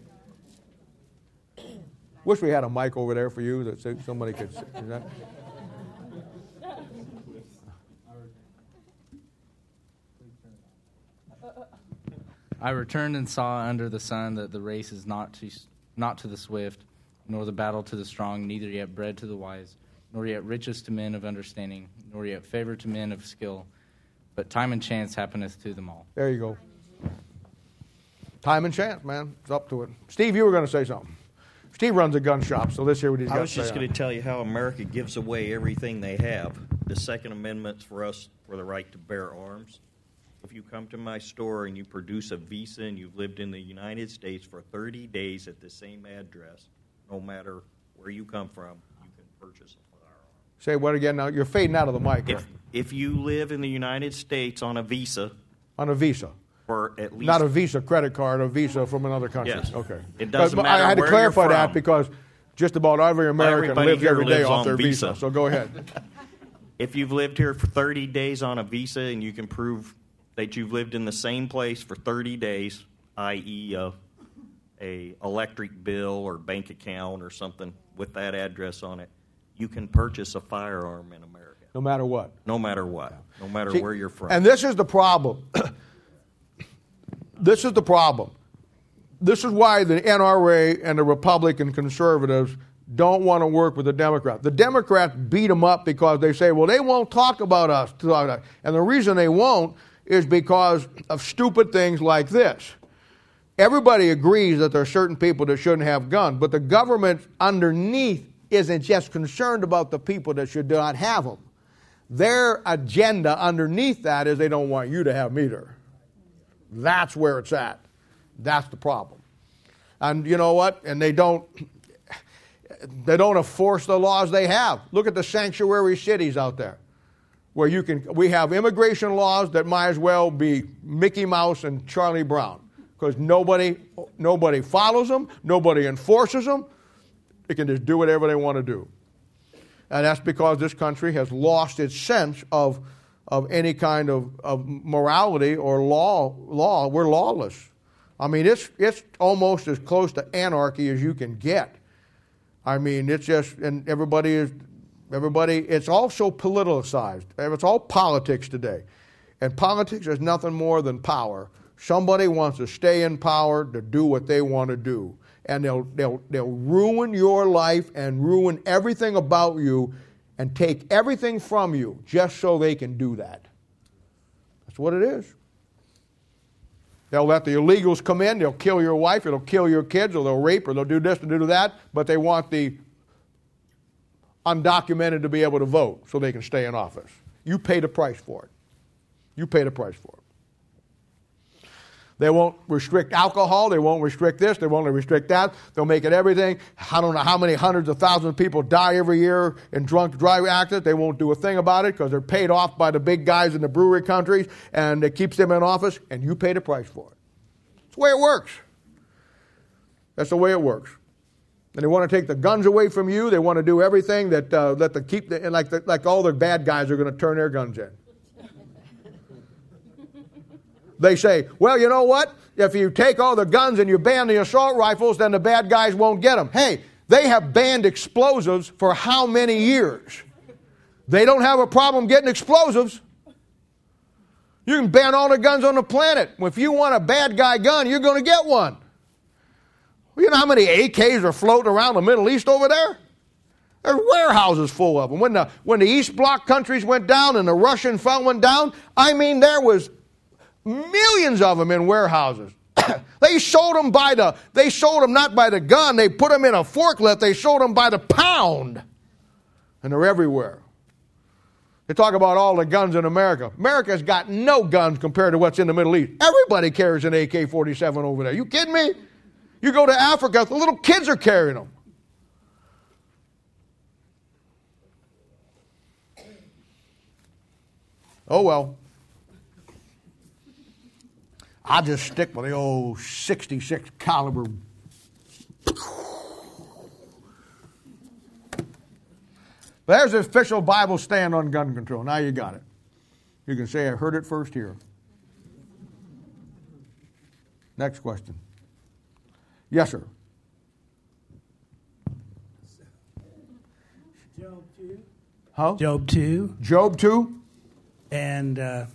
Wish we had a mic over there for you that somebody could. Is that? I returned and saw under the sun that the race is not to the swift, nor the battle to the strong, neither yet bread to the wise, nor yet riches to men of understanding, nor yet favor to men of skill, but time and chance happeneth to them all. There you go. Time and chance, man. It's up to it. Steve, you were going to say something. Steve runs a gun shop, so let's hear what he's got to say. I was just going to tell you how America gives away everything they have. The Second Amendment's for us for the right to bear arms. If you come to my store and you produce a visa and you've lived in the United States for 30 days at the same address, no matter where you come from, you can purchase a firearm. Say what again now? You're fading out of the mic. If you live in the United States on a visa. On a visa. For at least. Not a Visa credit card, a visa from another country. Yes. Okay. It doesn't matter I had to where clarify you're that from. because just about every American Everybody lives here every day lives off on their visa. visa. So go ahead. If you've lived here for 30 days on a visa and you can prove that you've lived in the same place for 30 days, i.e. a electric bill or bank account or something with that address on it, you can purchase a firearm in America. No matter what. No matter what. No matter See, where you're from. And this is the problem. This is the problem. This is why the NRA and the Republican conservatives don't want to work with the Democrats. The Democrats beat them up because they say, well, they won't talk about us. And the reason they won't is because of stupid things like this. Everybody agrees that there are certain people that shouldn't have guns, but the government underneath isn't just concerned about the people that should not have them. Their agenda underneath that is they don't want you to have them either. That's where it's at. That's the problem. And you know what? And they don't... They don't enforce the laws they have. Look at the sanctuary cities out there, where we have immigration laws that might as well be Mickey Mouse and Charlie Brown, because nobody follows them, nobody enforces them. They can just do whatever they want to do. And that's because this country has lost its sense of any kind of morality or law. We're lawless. I mean, it's almost as close to anarchy as you can get. I mean, it's just, and everybody, it's also politicized. It's all politics today. And politics is nothing more than power. Somebody wants to stay in power to do what they want to do. And they'll ruin your life and ruin everything about you and take everything from you just so they can do that. That's what it is. They'll let the illegals come in, they'll kill your wife, it'll kill your kids, or they'll rape, or they'll do this and do that, but they want the undocumented to be able to vote so they can stay in office. You pay the price for it. You pay the price for it. They won't restrict alcohol. They won't restrict this. They won't restrict that. They'll make it everything. I don't know how many hundreds of thousands of people die every year in drunk driving accidents. They won't do a thing about it because they're paid off by the big guys in the brewery countries, and it keeps them in office, and you pay the price for it. That's the way it works. That's the way it works. And they want to take the guns away from you. They want to do everything that like all the bad guys are going to turn their guns in. They say, well, you know what? If you take all the guns and you ban the assault rifles, then the bad guys won't get them. Hey, they have banned explosives for how many years? They don't have a problem getting explosives. You can ban all the guns on the planet. If you want a bad guy gun, you're going to get one. Well, you know how many AKs are floating around the Middle East over there? There's warehouses full of them. When the East Bloc countries went down and the Russian front went down, I mean, there was millions of them in warehouses. They sold them not by the gun. They put them in a forklift. They sold them by the pound. And they're everywhere. They talk about all the guns in America. America's got no guns compared to what's in the Middle East. Everybody carries an AK-47 over there. You kidding me? You go to Africa, the little kids are carrying them. Oh, well. I'll just stick with the old 66 caliber. There's the official Bible stand on gun control. Now you got it. You can say I heard it first here. Next question. Yes, sir. Job 2. Huh? Job 2. Job 2. And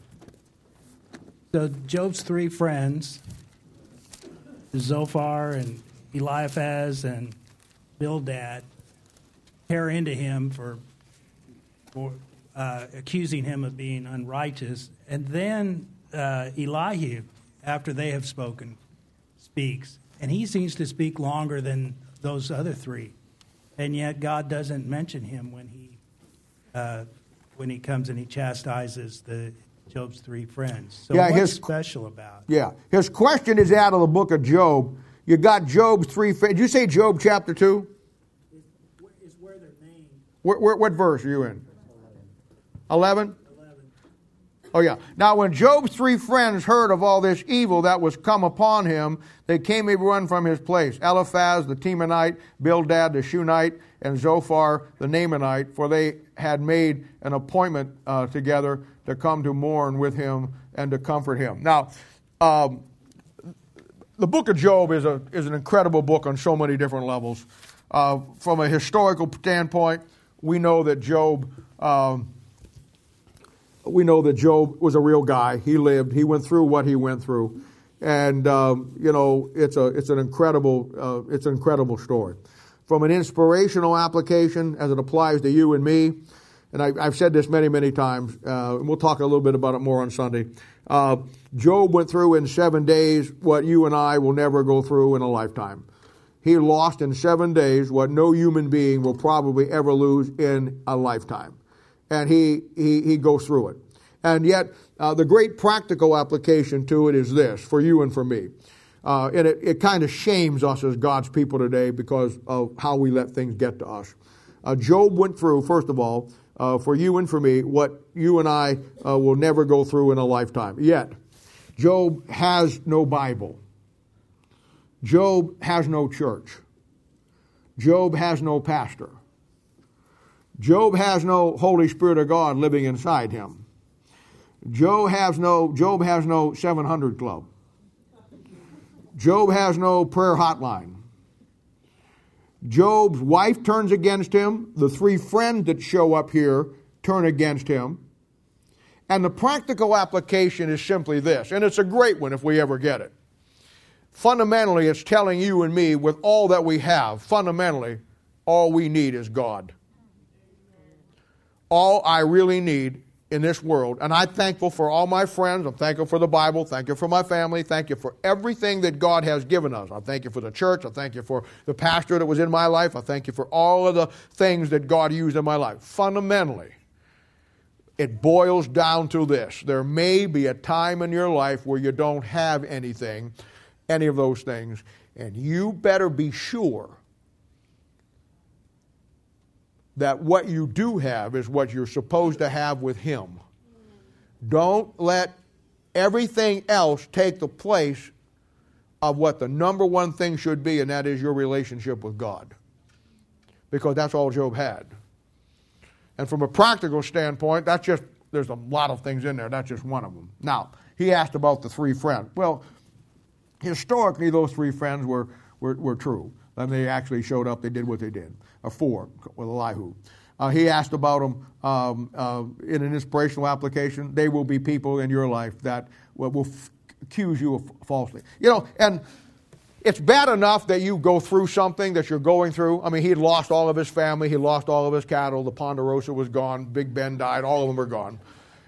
so Job's three friends, Zophar and Eliphaz and Bildad, tear into him for accusing him of being unrighteous. And then Elihu, after they have spoken, speaks. And he seems to speak longer than those other three. And yet God doesn't mention him when he comes and he chastises Job's three friends. So what's special about it? Yeah. His question is out of the book of Job. You got Job's three friends. Did you say Job chapter 2? Is where they're named. What verse are you in? 11? Oh, yeah. Now, when Job's three friends heard of all this evil that was come upon him, they came everyone from his place. Eliphaz the Temanite, Bildad the Shunite, and Zophar the Naamanite, for they had made an appointment together to come to mourn with him and to comfort him. Now, the book of Job is an incredible book on so many different levels. From a historical standpoint, we know that Job was a real guy. He lived. He went through what he went through, and it's an incredible story. From an inspirational application, as it applies to you and me, and I've said this many, many times, and we'll talk a little bit about it more on Sunday. Job went through in 7 days what you and I will never go through in a lifetime. He lost in 7 days what no human being will probably ever lose in a lifetime. And he goes through it. And yet, the great practical application to it is this, for you and for me. And it kind of shames us as God's people today because of how we let things get to us. Job went through, first of all, for you and for me, what you and I will never go through in a lifetime. Yet, Job has no Bible. Job has no church. Job has no pastor. Job has no Holy Spirit of God living inside him. Job has no 700 Club. Job has no prayer hotline. Job's wife turns against him. The 3 friends that show up here turn against him. And the practical application is simply this, and it's a great one if we ever get it. Fundamentally, it's telling you and me, with all that we have, fundamentally, all we need is God. All I really need in this world, and I'm thankful for all my friends, I'm thankful for the Bible, thank you for my family, thank you for everything that God has given us. I thank you for the church, I thank you for the pastor that was in my life, I thank you for all of the things that God used in my life. Fundamentally, it boils down to this. There may be a time in your life where you don't have anything, any of those things, and you better be sure that what you do have is what you're supposed to have with Him. Don't let everything else take the place of what the number one thing should be, and that is your relationship with God. Because that's all Job had. And from a practical standpoint, there's a lot of things in there. That's just one of them. Now, he asked about the 3 friends. Well, historically, those 3 friends were true. And they actually showed up, they did what they did. 4 with Elihu. He asked about them in an inspirational application. They will be people in your life that will accuse you of falsely. And it's bad enough that you go through something that you're going through. I mean, he had lost all of his family. He lost all of his cattle. The Ponderosa was gone. Big Ben died. All of them are gone.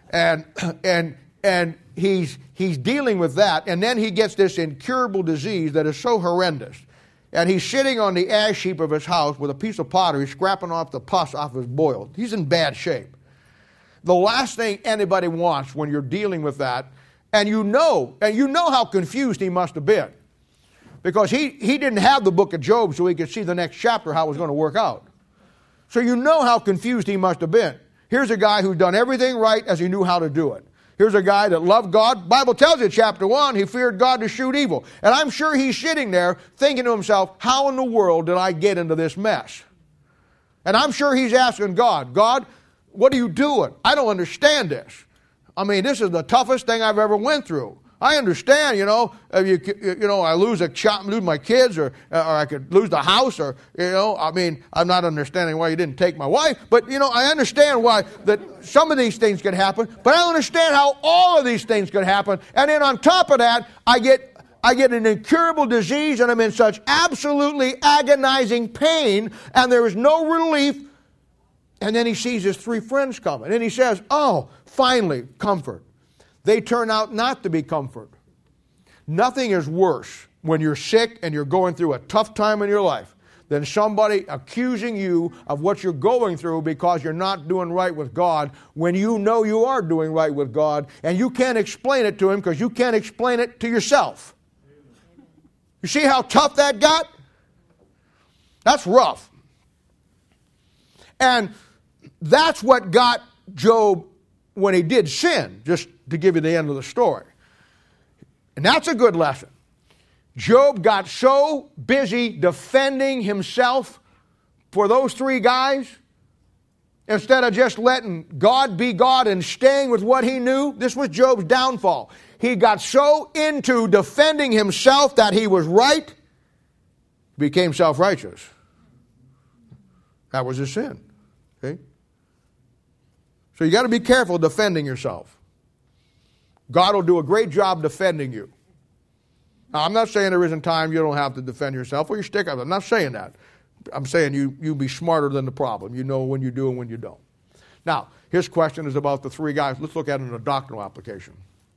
And he's dealing with that. And then he gets this incurable disease that is so horrendous. And he's sitting on the ash heap of his house with a piece of pottery, scrapping off the pus off his boil. He's in bad shape. The last thing anybody wants when you're dealing with that, and you know how confused he must have been. Because he didn't have the book of Job so he could see the next chapter, how it was going to work out. So you know how confused he must have been. Here's a guy who's done everything right as he knew how to do it. Here's a guy that loved God. The Bible tells you, chapter 1, he feared God to shoot evil. And I'm sure he's sitting there thinking to himself, how in the world did I get into this mess? And I'm sure he's asking God, what are you doing? I don't understand this. I mean, this is the toughest thing I've ever went through. I understand, I lose my kids, or I could lose the house, or, I mean, I'm not understanding why you didn't take my wife, but, I understand why that some of these things could happen, but I don't understand how all of these things could happen. And then on top of that, I get an incurable disease, and I'm in such absolutely agonizing pain, and there is no relief. And then he sees his 3 friends coming, and he says, oh, finally, comfort. They turn out not to be comfort. Nothing is worse when you're sick and you're going through a tough time in your life than somebody accusing you of what you're going through because you're not doing right with God when you know you are doing right with God, and you can't explain it to Him because you can't explain it to yourself. You see how tough that got? That's rough. And that's what got Job when he did sin, just to give you the end of the story. And that's a good lesson. Job got so busy defending himself for those 3 guys, instead of just letting God be God and staying with what he knew. This was Job's downfall. He got so into defending himself that he was right, became self-righteous. That was his sin. Okay? So you got to be careful defending yourself. God will do a great job defending you. Now, I'm not saying there isn't time you don't have to defend yourself or you stick up. I'm not saying that. I'm saying you be smarter than the problem. You know when you do and when you don't. Now, his question is about the 3 guys. Let's look at it in a doctrinal application.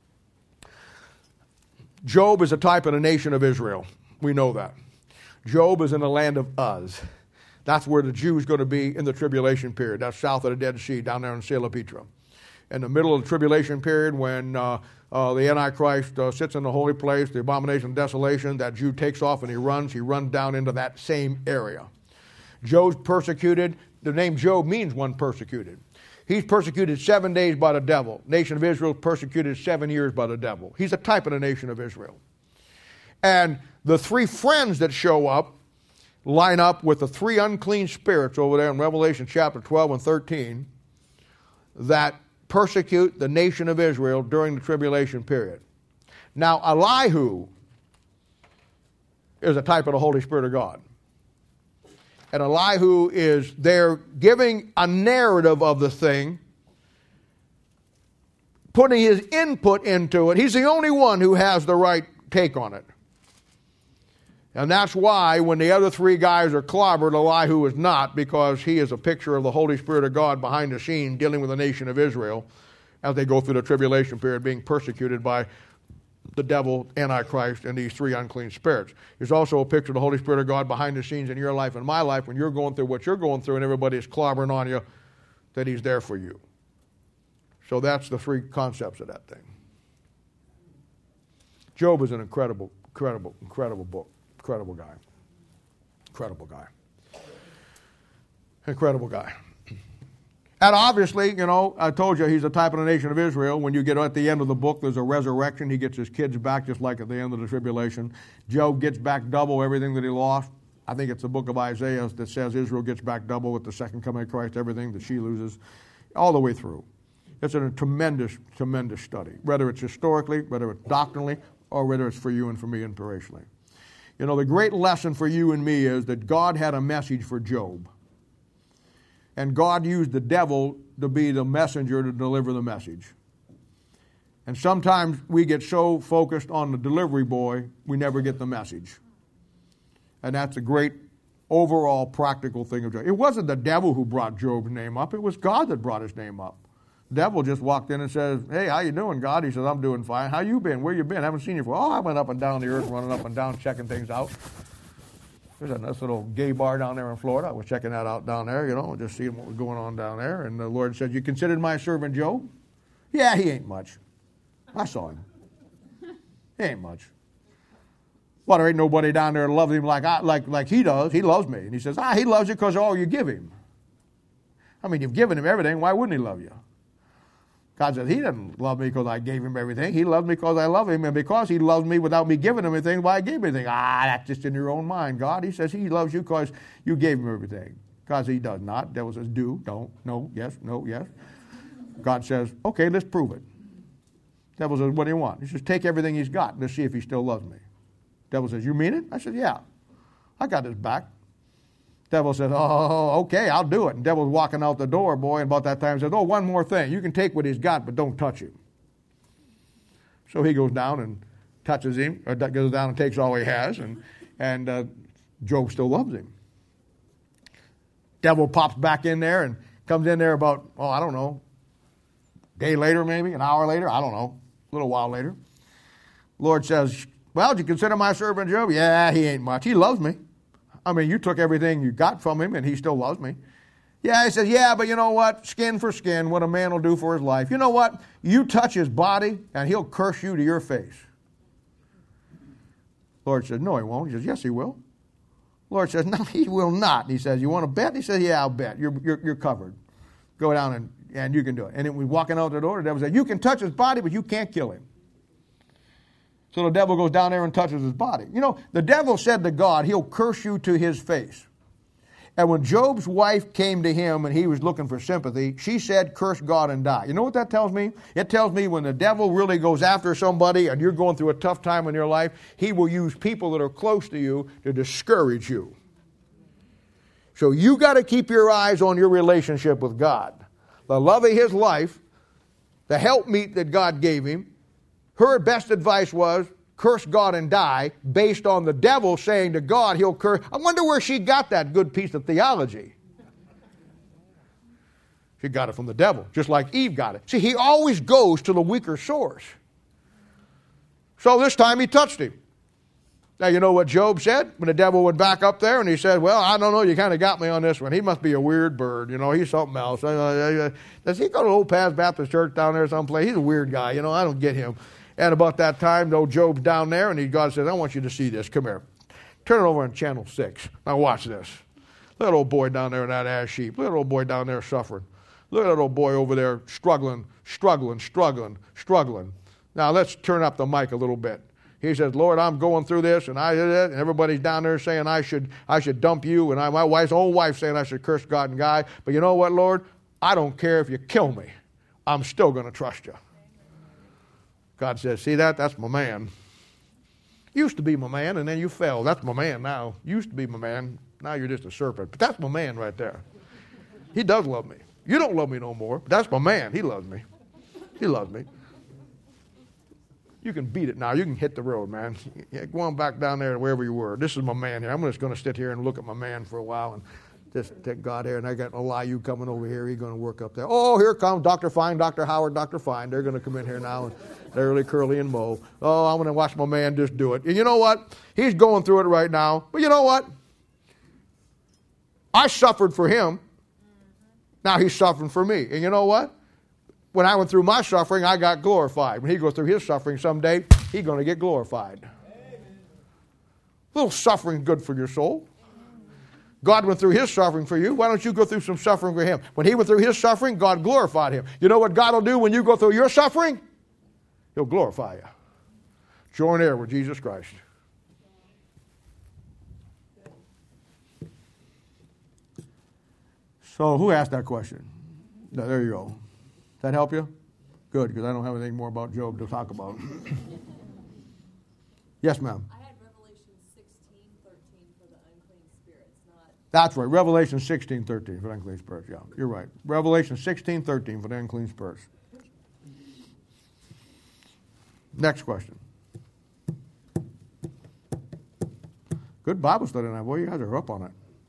Job is a type of the nation of Israel. We know that. Job is in the land of Uz. That's where the Jews are going to be in the tribulation period. That's south of the Dead Sea, down there in Salapitra. in the middle of the tribulation period when the Antichrist sits in the holy place, the abomination of desolation, that Jew takes off and he runs down into that same area. Job's persecuted. The name Job means one persecuted. He's persecuted 7 days by the devil. Nation of Israel persecuted 7 years by the devil. He's a type of the nation of Israel. And the three friends that show up line up with the three unclean spirits over there in Revelation chapter 12 and 13 that persecute the nation of Israel during the tribulation period. Now, Elihu is a type of the Holy Spirit of God. And Elihu is there giving a narrative of the thing, putting his input into it. He's the only one who has the right take on it. And that's why when the other three guys are clobbered, Elihu is not, because he is a picture of the Holy Spirit of God behind the scene dealing with the nation of Israel as they go through the tribulation period, being persecuted by the devil, Antichrist, and these three unclean spirits. There's also a picture of the Holy Spirit of God behind the scenes in your life and my life when you're going through what you're going through and everybody is clobbering on you, that he's there for you. So that's the three concepts of that thing. Job is an incredible book. Incredible guy. Incredible guy. And obviously, I told you he's a type of the nation of Israel. When you get at the end of the book, there's a resurrection. He gets his kids back just like at the end of the tribulation. Job gets back double everything that he lost. I think it's the book of Isaiah that says Israel gets back double with the second coming of Christ, everything that she loses, all the way through. It's a tremendous, tremendous study, whether it's historically, whether it's doctrinally, or whether it's for you and for me inspirationally. The great lesson for you and me is that God had a message for Job. And God used the devil to be the messenger to deliver the message. And sometimes we get so focused on the delivery boy, we never get the message. And that's a great overall practical thing of Job. It wasn't the devil who brought Job's name up. It was God that brought his name up. The devil just walked in and says, "Hey, how you doing, God?" He says, "I'm doing fine. How you been? Where you been? I haven't seen you for." "Oh, I went up and down the earth, running up and down, checking things out. There's a nice little gay bar down there in Florida. I was checking that out down there, just seeing what was going on down there." And the Lord said, "You considered my servant Job?" "Yeah, he ain't much. I saw him. He ain't much. Well, there ain't nobody down there that loves him like he does. He loves me." And he says, "He loves you because of all you give him. I mean, you've given him everything. Why wouldn't he love you?" God says, "He doesn't love me because I gave him everything. He loves me because I love him. And because he loves me without me giving him anything, why I gave him anything?" That's just in your own mind, God. He says he loves you because you gave him everything. God says he does not. Devil says, "Do, don't, no, yes, no, yes." God says, "Okay, let's prove it." Devil says, "What do you want?" He says, "Take everything he's got. Let's see if he still loves me." Devil says, "You mean it?" I said, "Yeah. I got his back." Devil says, "Oh, okay, I'll do it." And devil's walking out the door, boy, and about that time says, "Oh, one more thing. You can take what he's got, but don't touch him." So he goes down and touches him, or goes down and takes all he has, and Job still loves him. Devil pops back in there and comes in there about, I don't know, a day later maybe, an hour later, I don't know, a little while later. Lord says, "Well, did you consider my servant Job?" "Yeah, he ain't much. He loves me. I mean, you took everything you got from him, and he still loves me." "Yeah," he says, "yeah, but you know what? Skin for skin, what a man will do for his life. You know what? You touch his body, and he'll curse you to your face." Lord says, "No, he won't." He says, "Yes, he will." Lord says, "No, he will not." He says, "You want to bet?" He says, "Yeah, I'll bet. You're covered. Go down and you can do it." And then we walking out the door, the devil said, "You can touch his body, but you can't kill him." So the devil goes down there and touches his body. The devil said to God, he'll curse you to his face. And when Job's wife came to him and he was looking for sympathy, she said, "Curse God and die." You know what that tells me? It tells me when the devil really goes after somebody and you're going through a tough time in your life, he will use people that are close to you to discourage you. So you got to keep your eyes on your relationship with God. The love of his life, the helpmeet that God gave him. Her best advice was, curse God and die, based on the devil saying to God, he'll curse. I wonder where she got that good piece of theology. She got it from the devil, just like Eve got it. See, he always goes to the weaker source. So this time he touched him. Now, you know what Job said when the devil went back up there and he said, well, I don't know, you kind of got me on this one. He must be a weird bird. You know, he's something else. Does he go to Old Paths Baptist Church down there someplace? He's a weird guy. You know, I don't get him. And about that time, though, Job's down there, and God says, I want you to see this. Come here. Turn it over on channel 6. Now watch this. Look at that old boy down there in that ass sheep. Look at that old boy down there suffering. Look at that old boy over there struggling. Now let's turn up the mic a little bit. He says, Lord, I'm going through this, and and everybody's down there saying I should dump you, and my wife's own wife saying I should curse God and guy. But you know what, Lord? I don't care if you kill me. I'm still going to trust you. God says, see that? That's my man. Used to be my man, and then you fell. That's my man now. Used to be my man. Now you're just a serpent. But that's my man right there. He does love me. You don't love me no more, but that's my man. He loves me. He loves me. You can beat it now. You can hit the road, man. Go on back down there wherever you were. This is my man here. I'm just going to sit here and look at my man for a while and just take God here. And I got Elihu coming over here. He's going to work up there. Oh, here comes Dr. Fine, Dr. Howard, Dr. Fine. They're going to come in here now and early Curly and Mo. Oh, I'm going to watch my man just do it. And you know what? He's going through it right now. But you know what? I suffered for him. Now he's suffering for me. And you know what? When I went through my suffering, I got glorified. When he goes through his suffering someday, he's going to get glorified. Amen. A little suffering good for your soul. God went through his suffering for you. Why don't you go through some suffering for him? When he went through his suffering, God glorified him. You know what God will do when you go through your suffering? He'll glorify you. Join heir with Jesus Christ. So who asked that question? There you go. Does that help you? Good, because I don't have anything more about Job to talk about. Yes, ma'am. I had Revelation 16:13 for the unclean spirits, not... That's right. Revelation 16:13 for the unclean spirits. Yeah, you're right. Revelation 16:13 for the unclean spirits. Next question. Good Bible study tonight. Boy, you guys are up on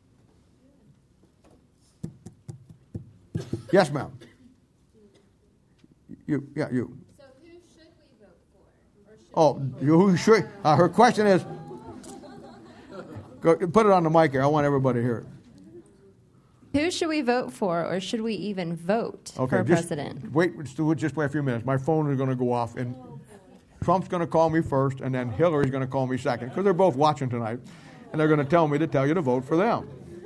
it. Yes, ma'am. You. So who should we vote for? Who should? Her question is, put it on the mic here. I want everybody to hear it. Who should we vote for, or should we even vote for president? Wait a few minutes. My phone is going to go off, and Trump's going to call me first, and then Hillary's going to call me second, because they're both watching tonight, and they're going to tell you to vote for them.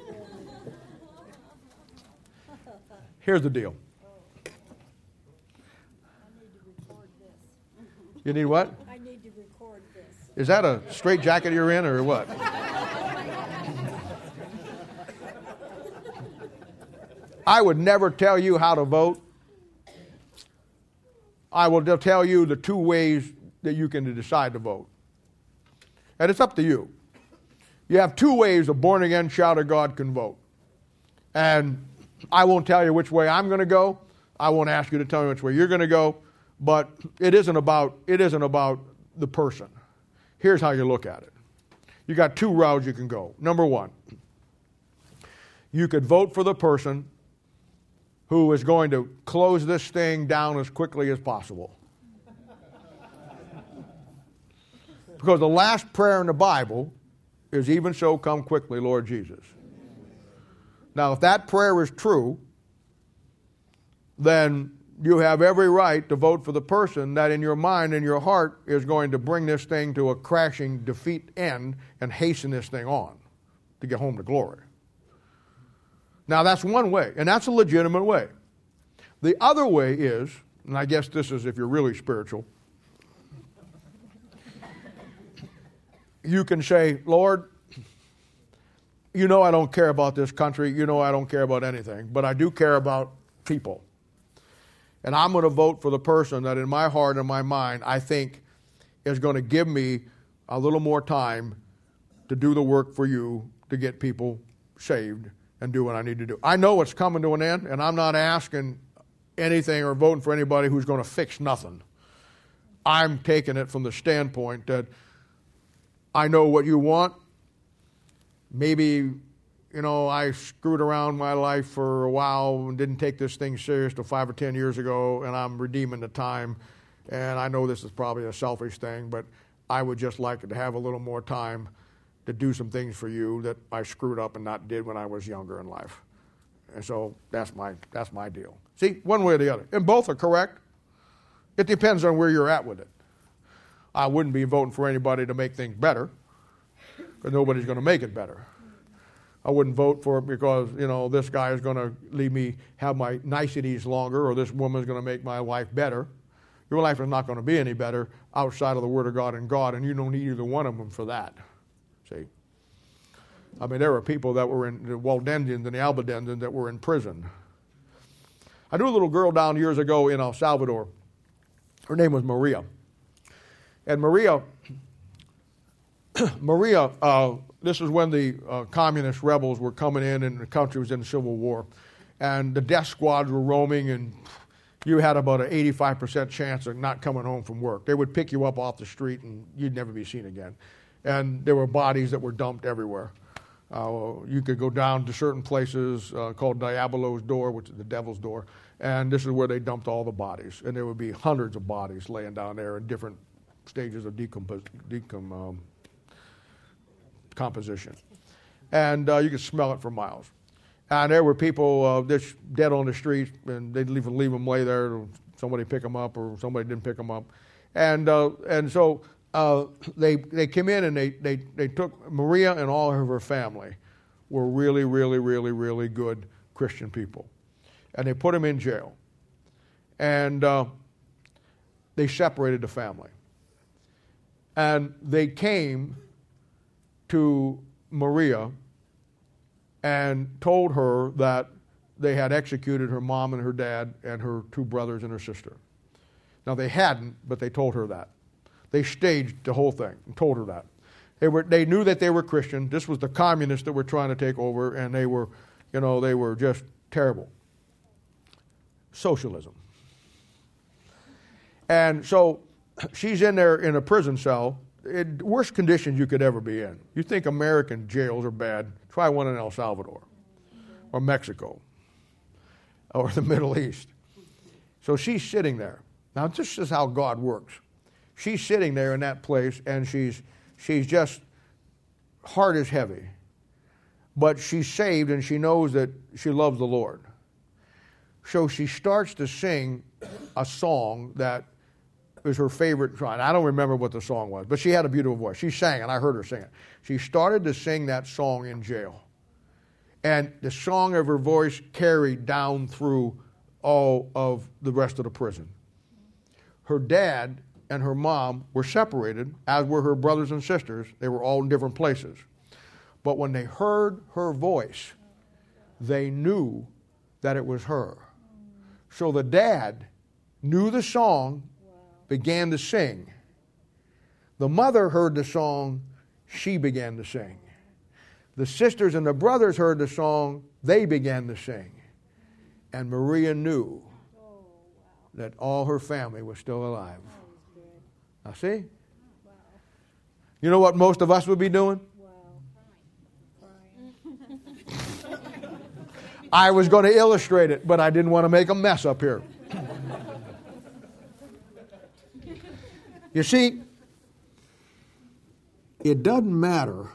Here's the deal. You need what? I need to record this. Is that a straight jacket you're in, or what? I would never tell you how to vote. I will just tell you the two ways that you can decide to vote. And it's up to you. You have two ways a born-again child of God can vote. And I won't tell you which way I'm going to go. I won't ask you to tell me which way you're going to go. But it isn't about the person. Here's how you look at it. You got two routes you can go. Number one, you could vote for the person who is going to close this thing down as quickly as possible. Because the last prayer in the Bible is, even so, come quickly, Lord Jesus. Now, if that prayer is true, then you have every right to vote for the person that in your mind and your heart is going to bring this thing to a crashing defeat end and hasten this thing on to get home to glory. Now, that's one way, and that's a legitimate way. The other way is, and I guess this is if you're really spiritual, you can say, Lord, you know I don't care about this country, you know I don't care about anything, but I do care about people. And I'm going to vote for the person that in my heart and my mind I think is going to give me a little more time to do the work for you to get people saved and do what I need to do. I know it's coming to an end, and I'm not asking anything or voting for anybody who's going to fix nothing. I'm taking it from the standpoint that I know what you want. Maybe, I screwed around my life for a while and didn't take this thing serious till 5 or 10 years ago, and I'm redeeming the time. And I know this is probably a selfish thing, but I would just like to have a little more time to do some things for you that I screwed up and not did when I was younger in life. And so that's my deal. See, one way or the other. And both are correct. It depends on where you're at with it. I wouldn't be voting for anybody to make things better, because nobody's going to make it better. I wouldn't vote for it because, this guy is going to leave me have my niceties longer, or this woman is going to make my life better. Your life is not going to be any better outside of the Word of God, and you don't need either one of them for that. See? I mean, there were people that were in the Waldensians and the Albigensians that were in prison. I knew a little girl down years ago in El Salvador. Her name was Maria. And Maria, this was when the communist rebels were coming in and the country was in the Civil War. And the death squads were roaming, and you had about an 85% chance of not coming home from work. They would pick you up off the street and you'd never be seen again. And there were bodies that were dumped everywhere. You could go down to certain places called Diabolo's Door, which is the Devil's Door, and this is where they dumped all the bodies. And there would be hundreds of bodies laying down there in different stages of decomposition. And you could smell it for miles. And there were people just dead on the street, and they'd leave them lay there. Somebody pick them up, or somebody didn't pick them up. And so they came in and they took Maria and all of her family were really, really, really, really good Christian people. And they put them in jail. And they separated the family. And they came to Maria and told her that they had executed her mom and her dad and her two brothers and her sister. Now, they hadn't, but they told her that. They staged the whole thing and told her that. They knew that they were Christian. This was the communists that were trying to take over, and they were just terrible. Socialism. And so she's in there in a prison cell, worst conditions you could ever be in. You think American jails are bad, try one in El Salvador or Mexico or the Middle East. So she's sitting there. Now, this is how God works. She's sitting there in that place, and she's just, heart is heavy. But she's saved, and she knows that she loves the Lord. So she starts to sing a song that is her favorite song. I don't remember what the song was, but she had a beautiful voice. She sang, and I heard her sing it. She started to sing that song in jail. And the song of her voice carried down through all of the rest of the prison. Her dad and her mom were separated, as were her brothers and sisters. They were all in different places. But when they heard her voice, they knew that it was her. So the dad knew the song, began to sing. The mother heard the song, she began to sing. The sisters and the brothers heard the song, they began to sing. And Maria knew that all her family was still alive. Now see? You know what most of us would be doing? I was going to illustrate it, but I didn't want to make a mess up here. You see, it doesn't matter.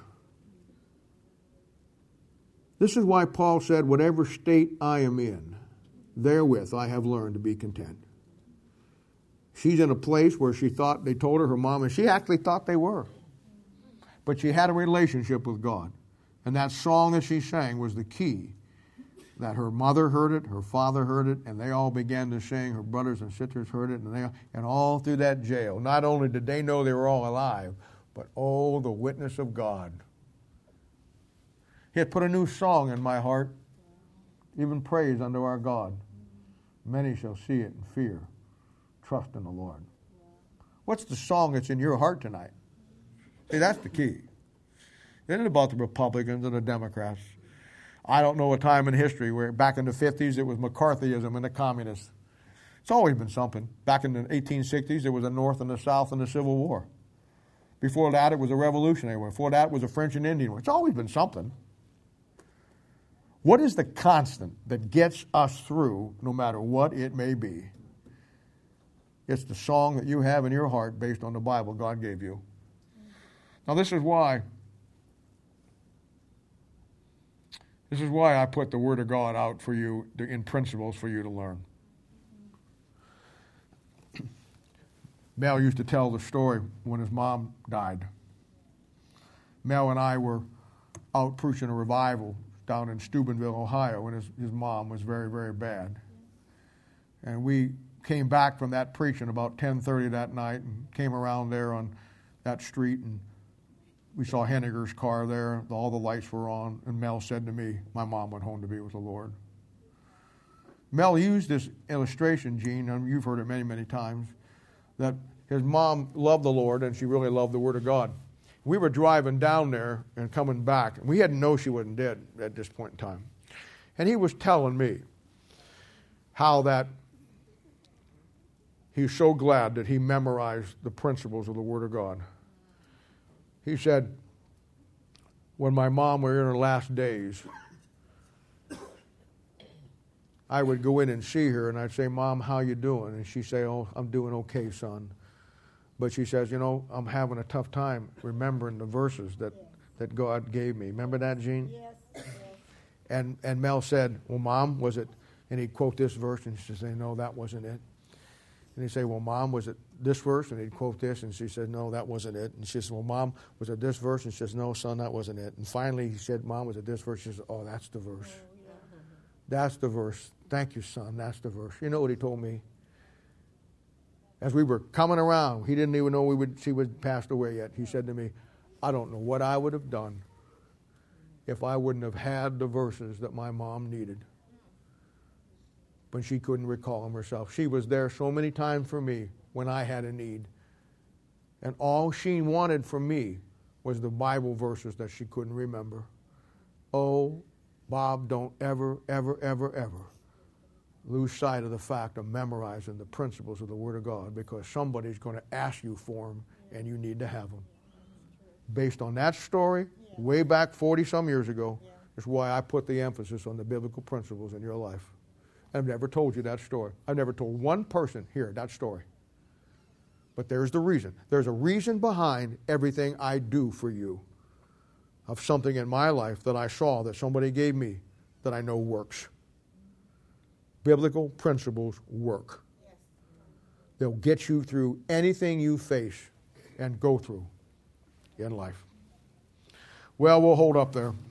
This is why Paul said, whatever state I am in, therewith I have learned to be content. She's in a place where she thought they told her mom, and she actually thought they were. But she had a relationship with God. And that song that she sang was the key. That her mother heard it, her father heard it, and they all began to sing. Her brothers and sisters heard it, and all through that jail. Not only did they know they were all alive, but oh, the witness of God. He had put a new song in my heart, even praise unto our God. Many shall see it and fear. Trust in the Lord. What's the song that's in your heart tonight? See, that's the key. It isn't about the Republicans and the Democrats. I don't know a time in history where back in the 50s it was McCarthyism and the communists. It's always been something. Back in the 1860s there was a North and a South and the Civil War. Before that it was a Revolutionary War. Before that it was a French and Indian War. It's always been something. What is the constant that gets us through no matter what it may be? It's the song that you have in your heart based on the Bible God gave you. Now, this is why I put the Word of God out for you in principles for you to learn. Mel used to tell the story when his mom died. Mel and I were out preaching a revival down in Steubenville, Ohio, when his mom was very, very bad. And we came back from that preaching about 10:30 that night and came around there on that street, and we saw Henniger's car there. All the lights were on, and Mel said to me, my mom went home to be with the Lord. Mel used this illustration, Gene, and you've heard it many, many times, that his mom loved the Lord and she really loved the Word of God. We were driving down there and coming back, and we hadn't known she wasn't dead at this point in time. And he was telling me how that he's so glad that he memorized the principles of the Word of God. He said, when my mom were in her last days, I would go in and see her, and I'd say, Mom, how you doing? And she'd say, oh, I'm doing okay, son. But she says, I'm having a tough time remembering the verses that God gave me. Remember that, Gene? Yes. And Mel said, well, Mom, was it? And he'd quote this verse, and she'd say, no, that wasn't it. And he'd say, well, Mom, was it this verse? And he'd quote this, and she said, no, that wasn't it. And she said, well, Mom, was it this verse? And she says, no, son, that wasn't it. And finally he said, Mom, was it this verse? She said, oh, that's the verse. That's the verse. Thank you, son. That's the verse. You know what he told me? As we were coming around, he didn't even know she would passed away yet. He said to me, I don't know what I would have done if I wouldn't have had the verses that my mom needed when she couldn't recall them herself. She was there so many times for me when I had a need. And all she wanted from me was the Bible verses that she couldn't remember. Oh, Bob, don't ever, ever, ever, ever lose sight of the fact of memorizing the principles of the Word of God, because somebody's going to ask you for them, and you need to have them. Based on that story, way back 40-some years ago, is why I put the emphasis on the biblical principles in your life. I've never told you that story. I've never told one person here that story. But there's the reason. There's a reason behind everything I do for you, of something in my life that I saw that somebody gave me that I know works. Biblical principles work. They'll get you through anything you face and go through in life. Well, we'll hold up there.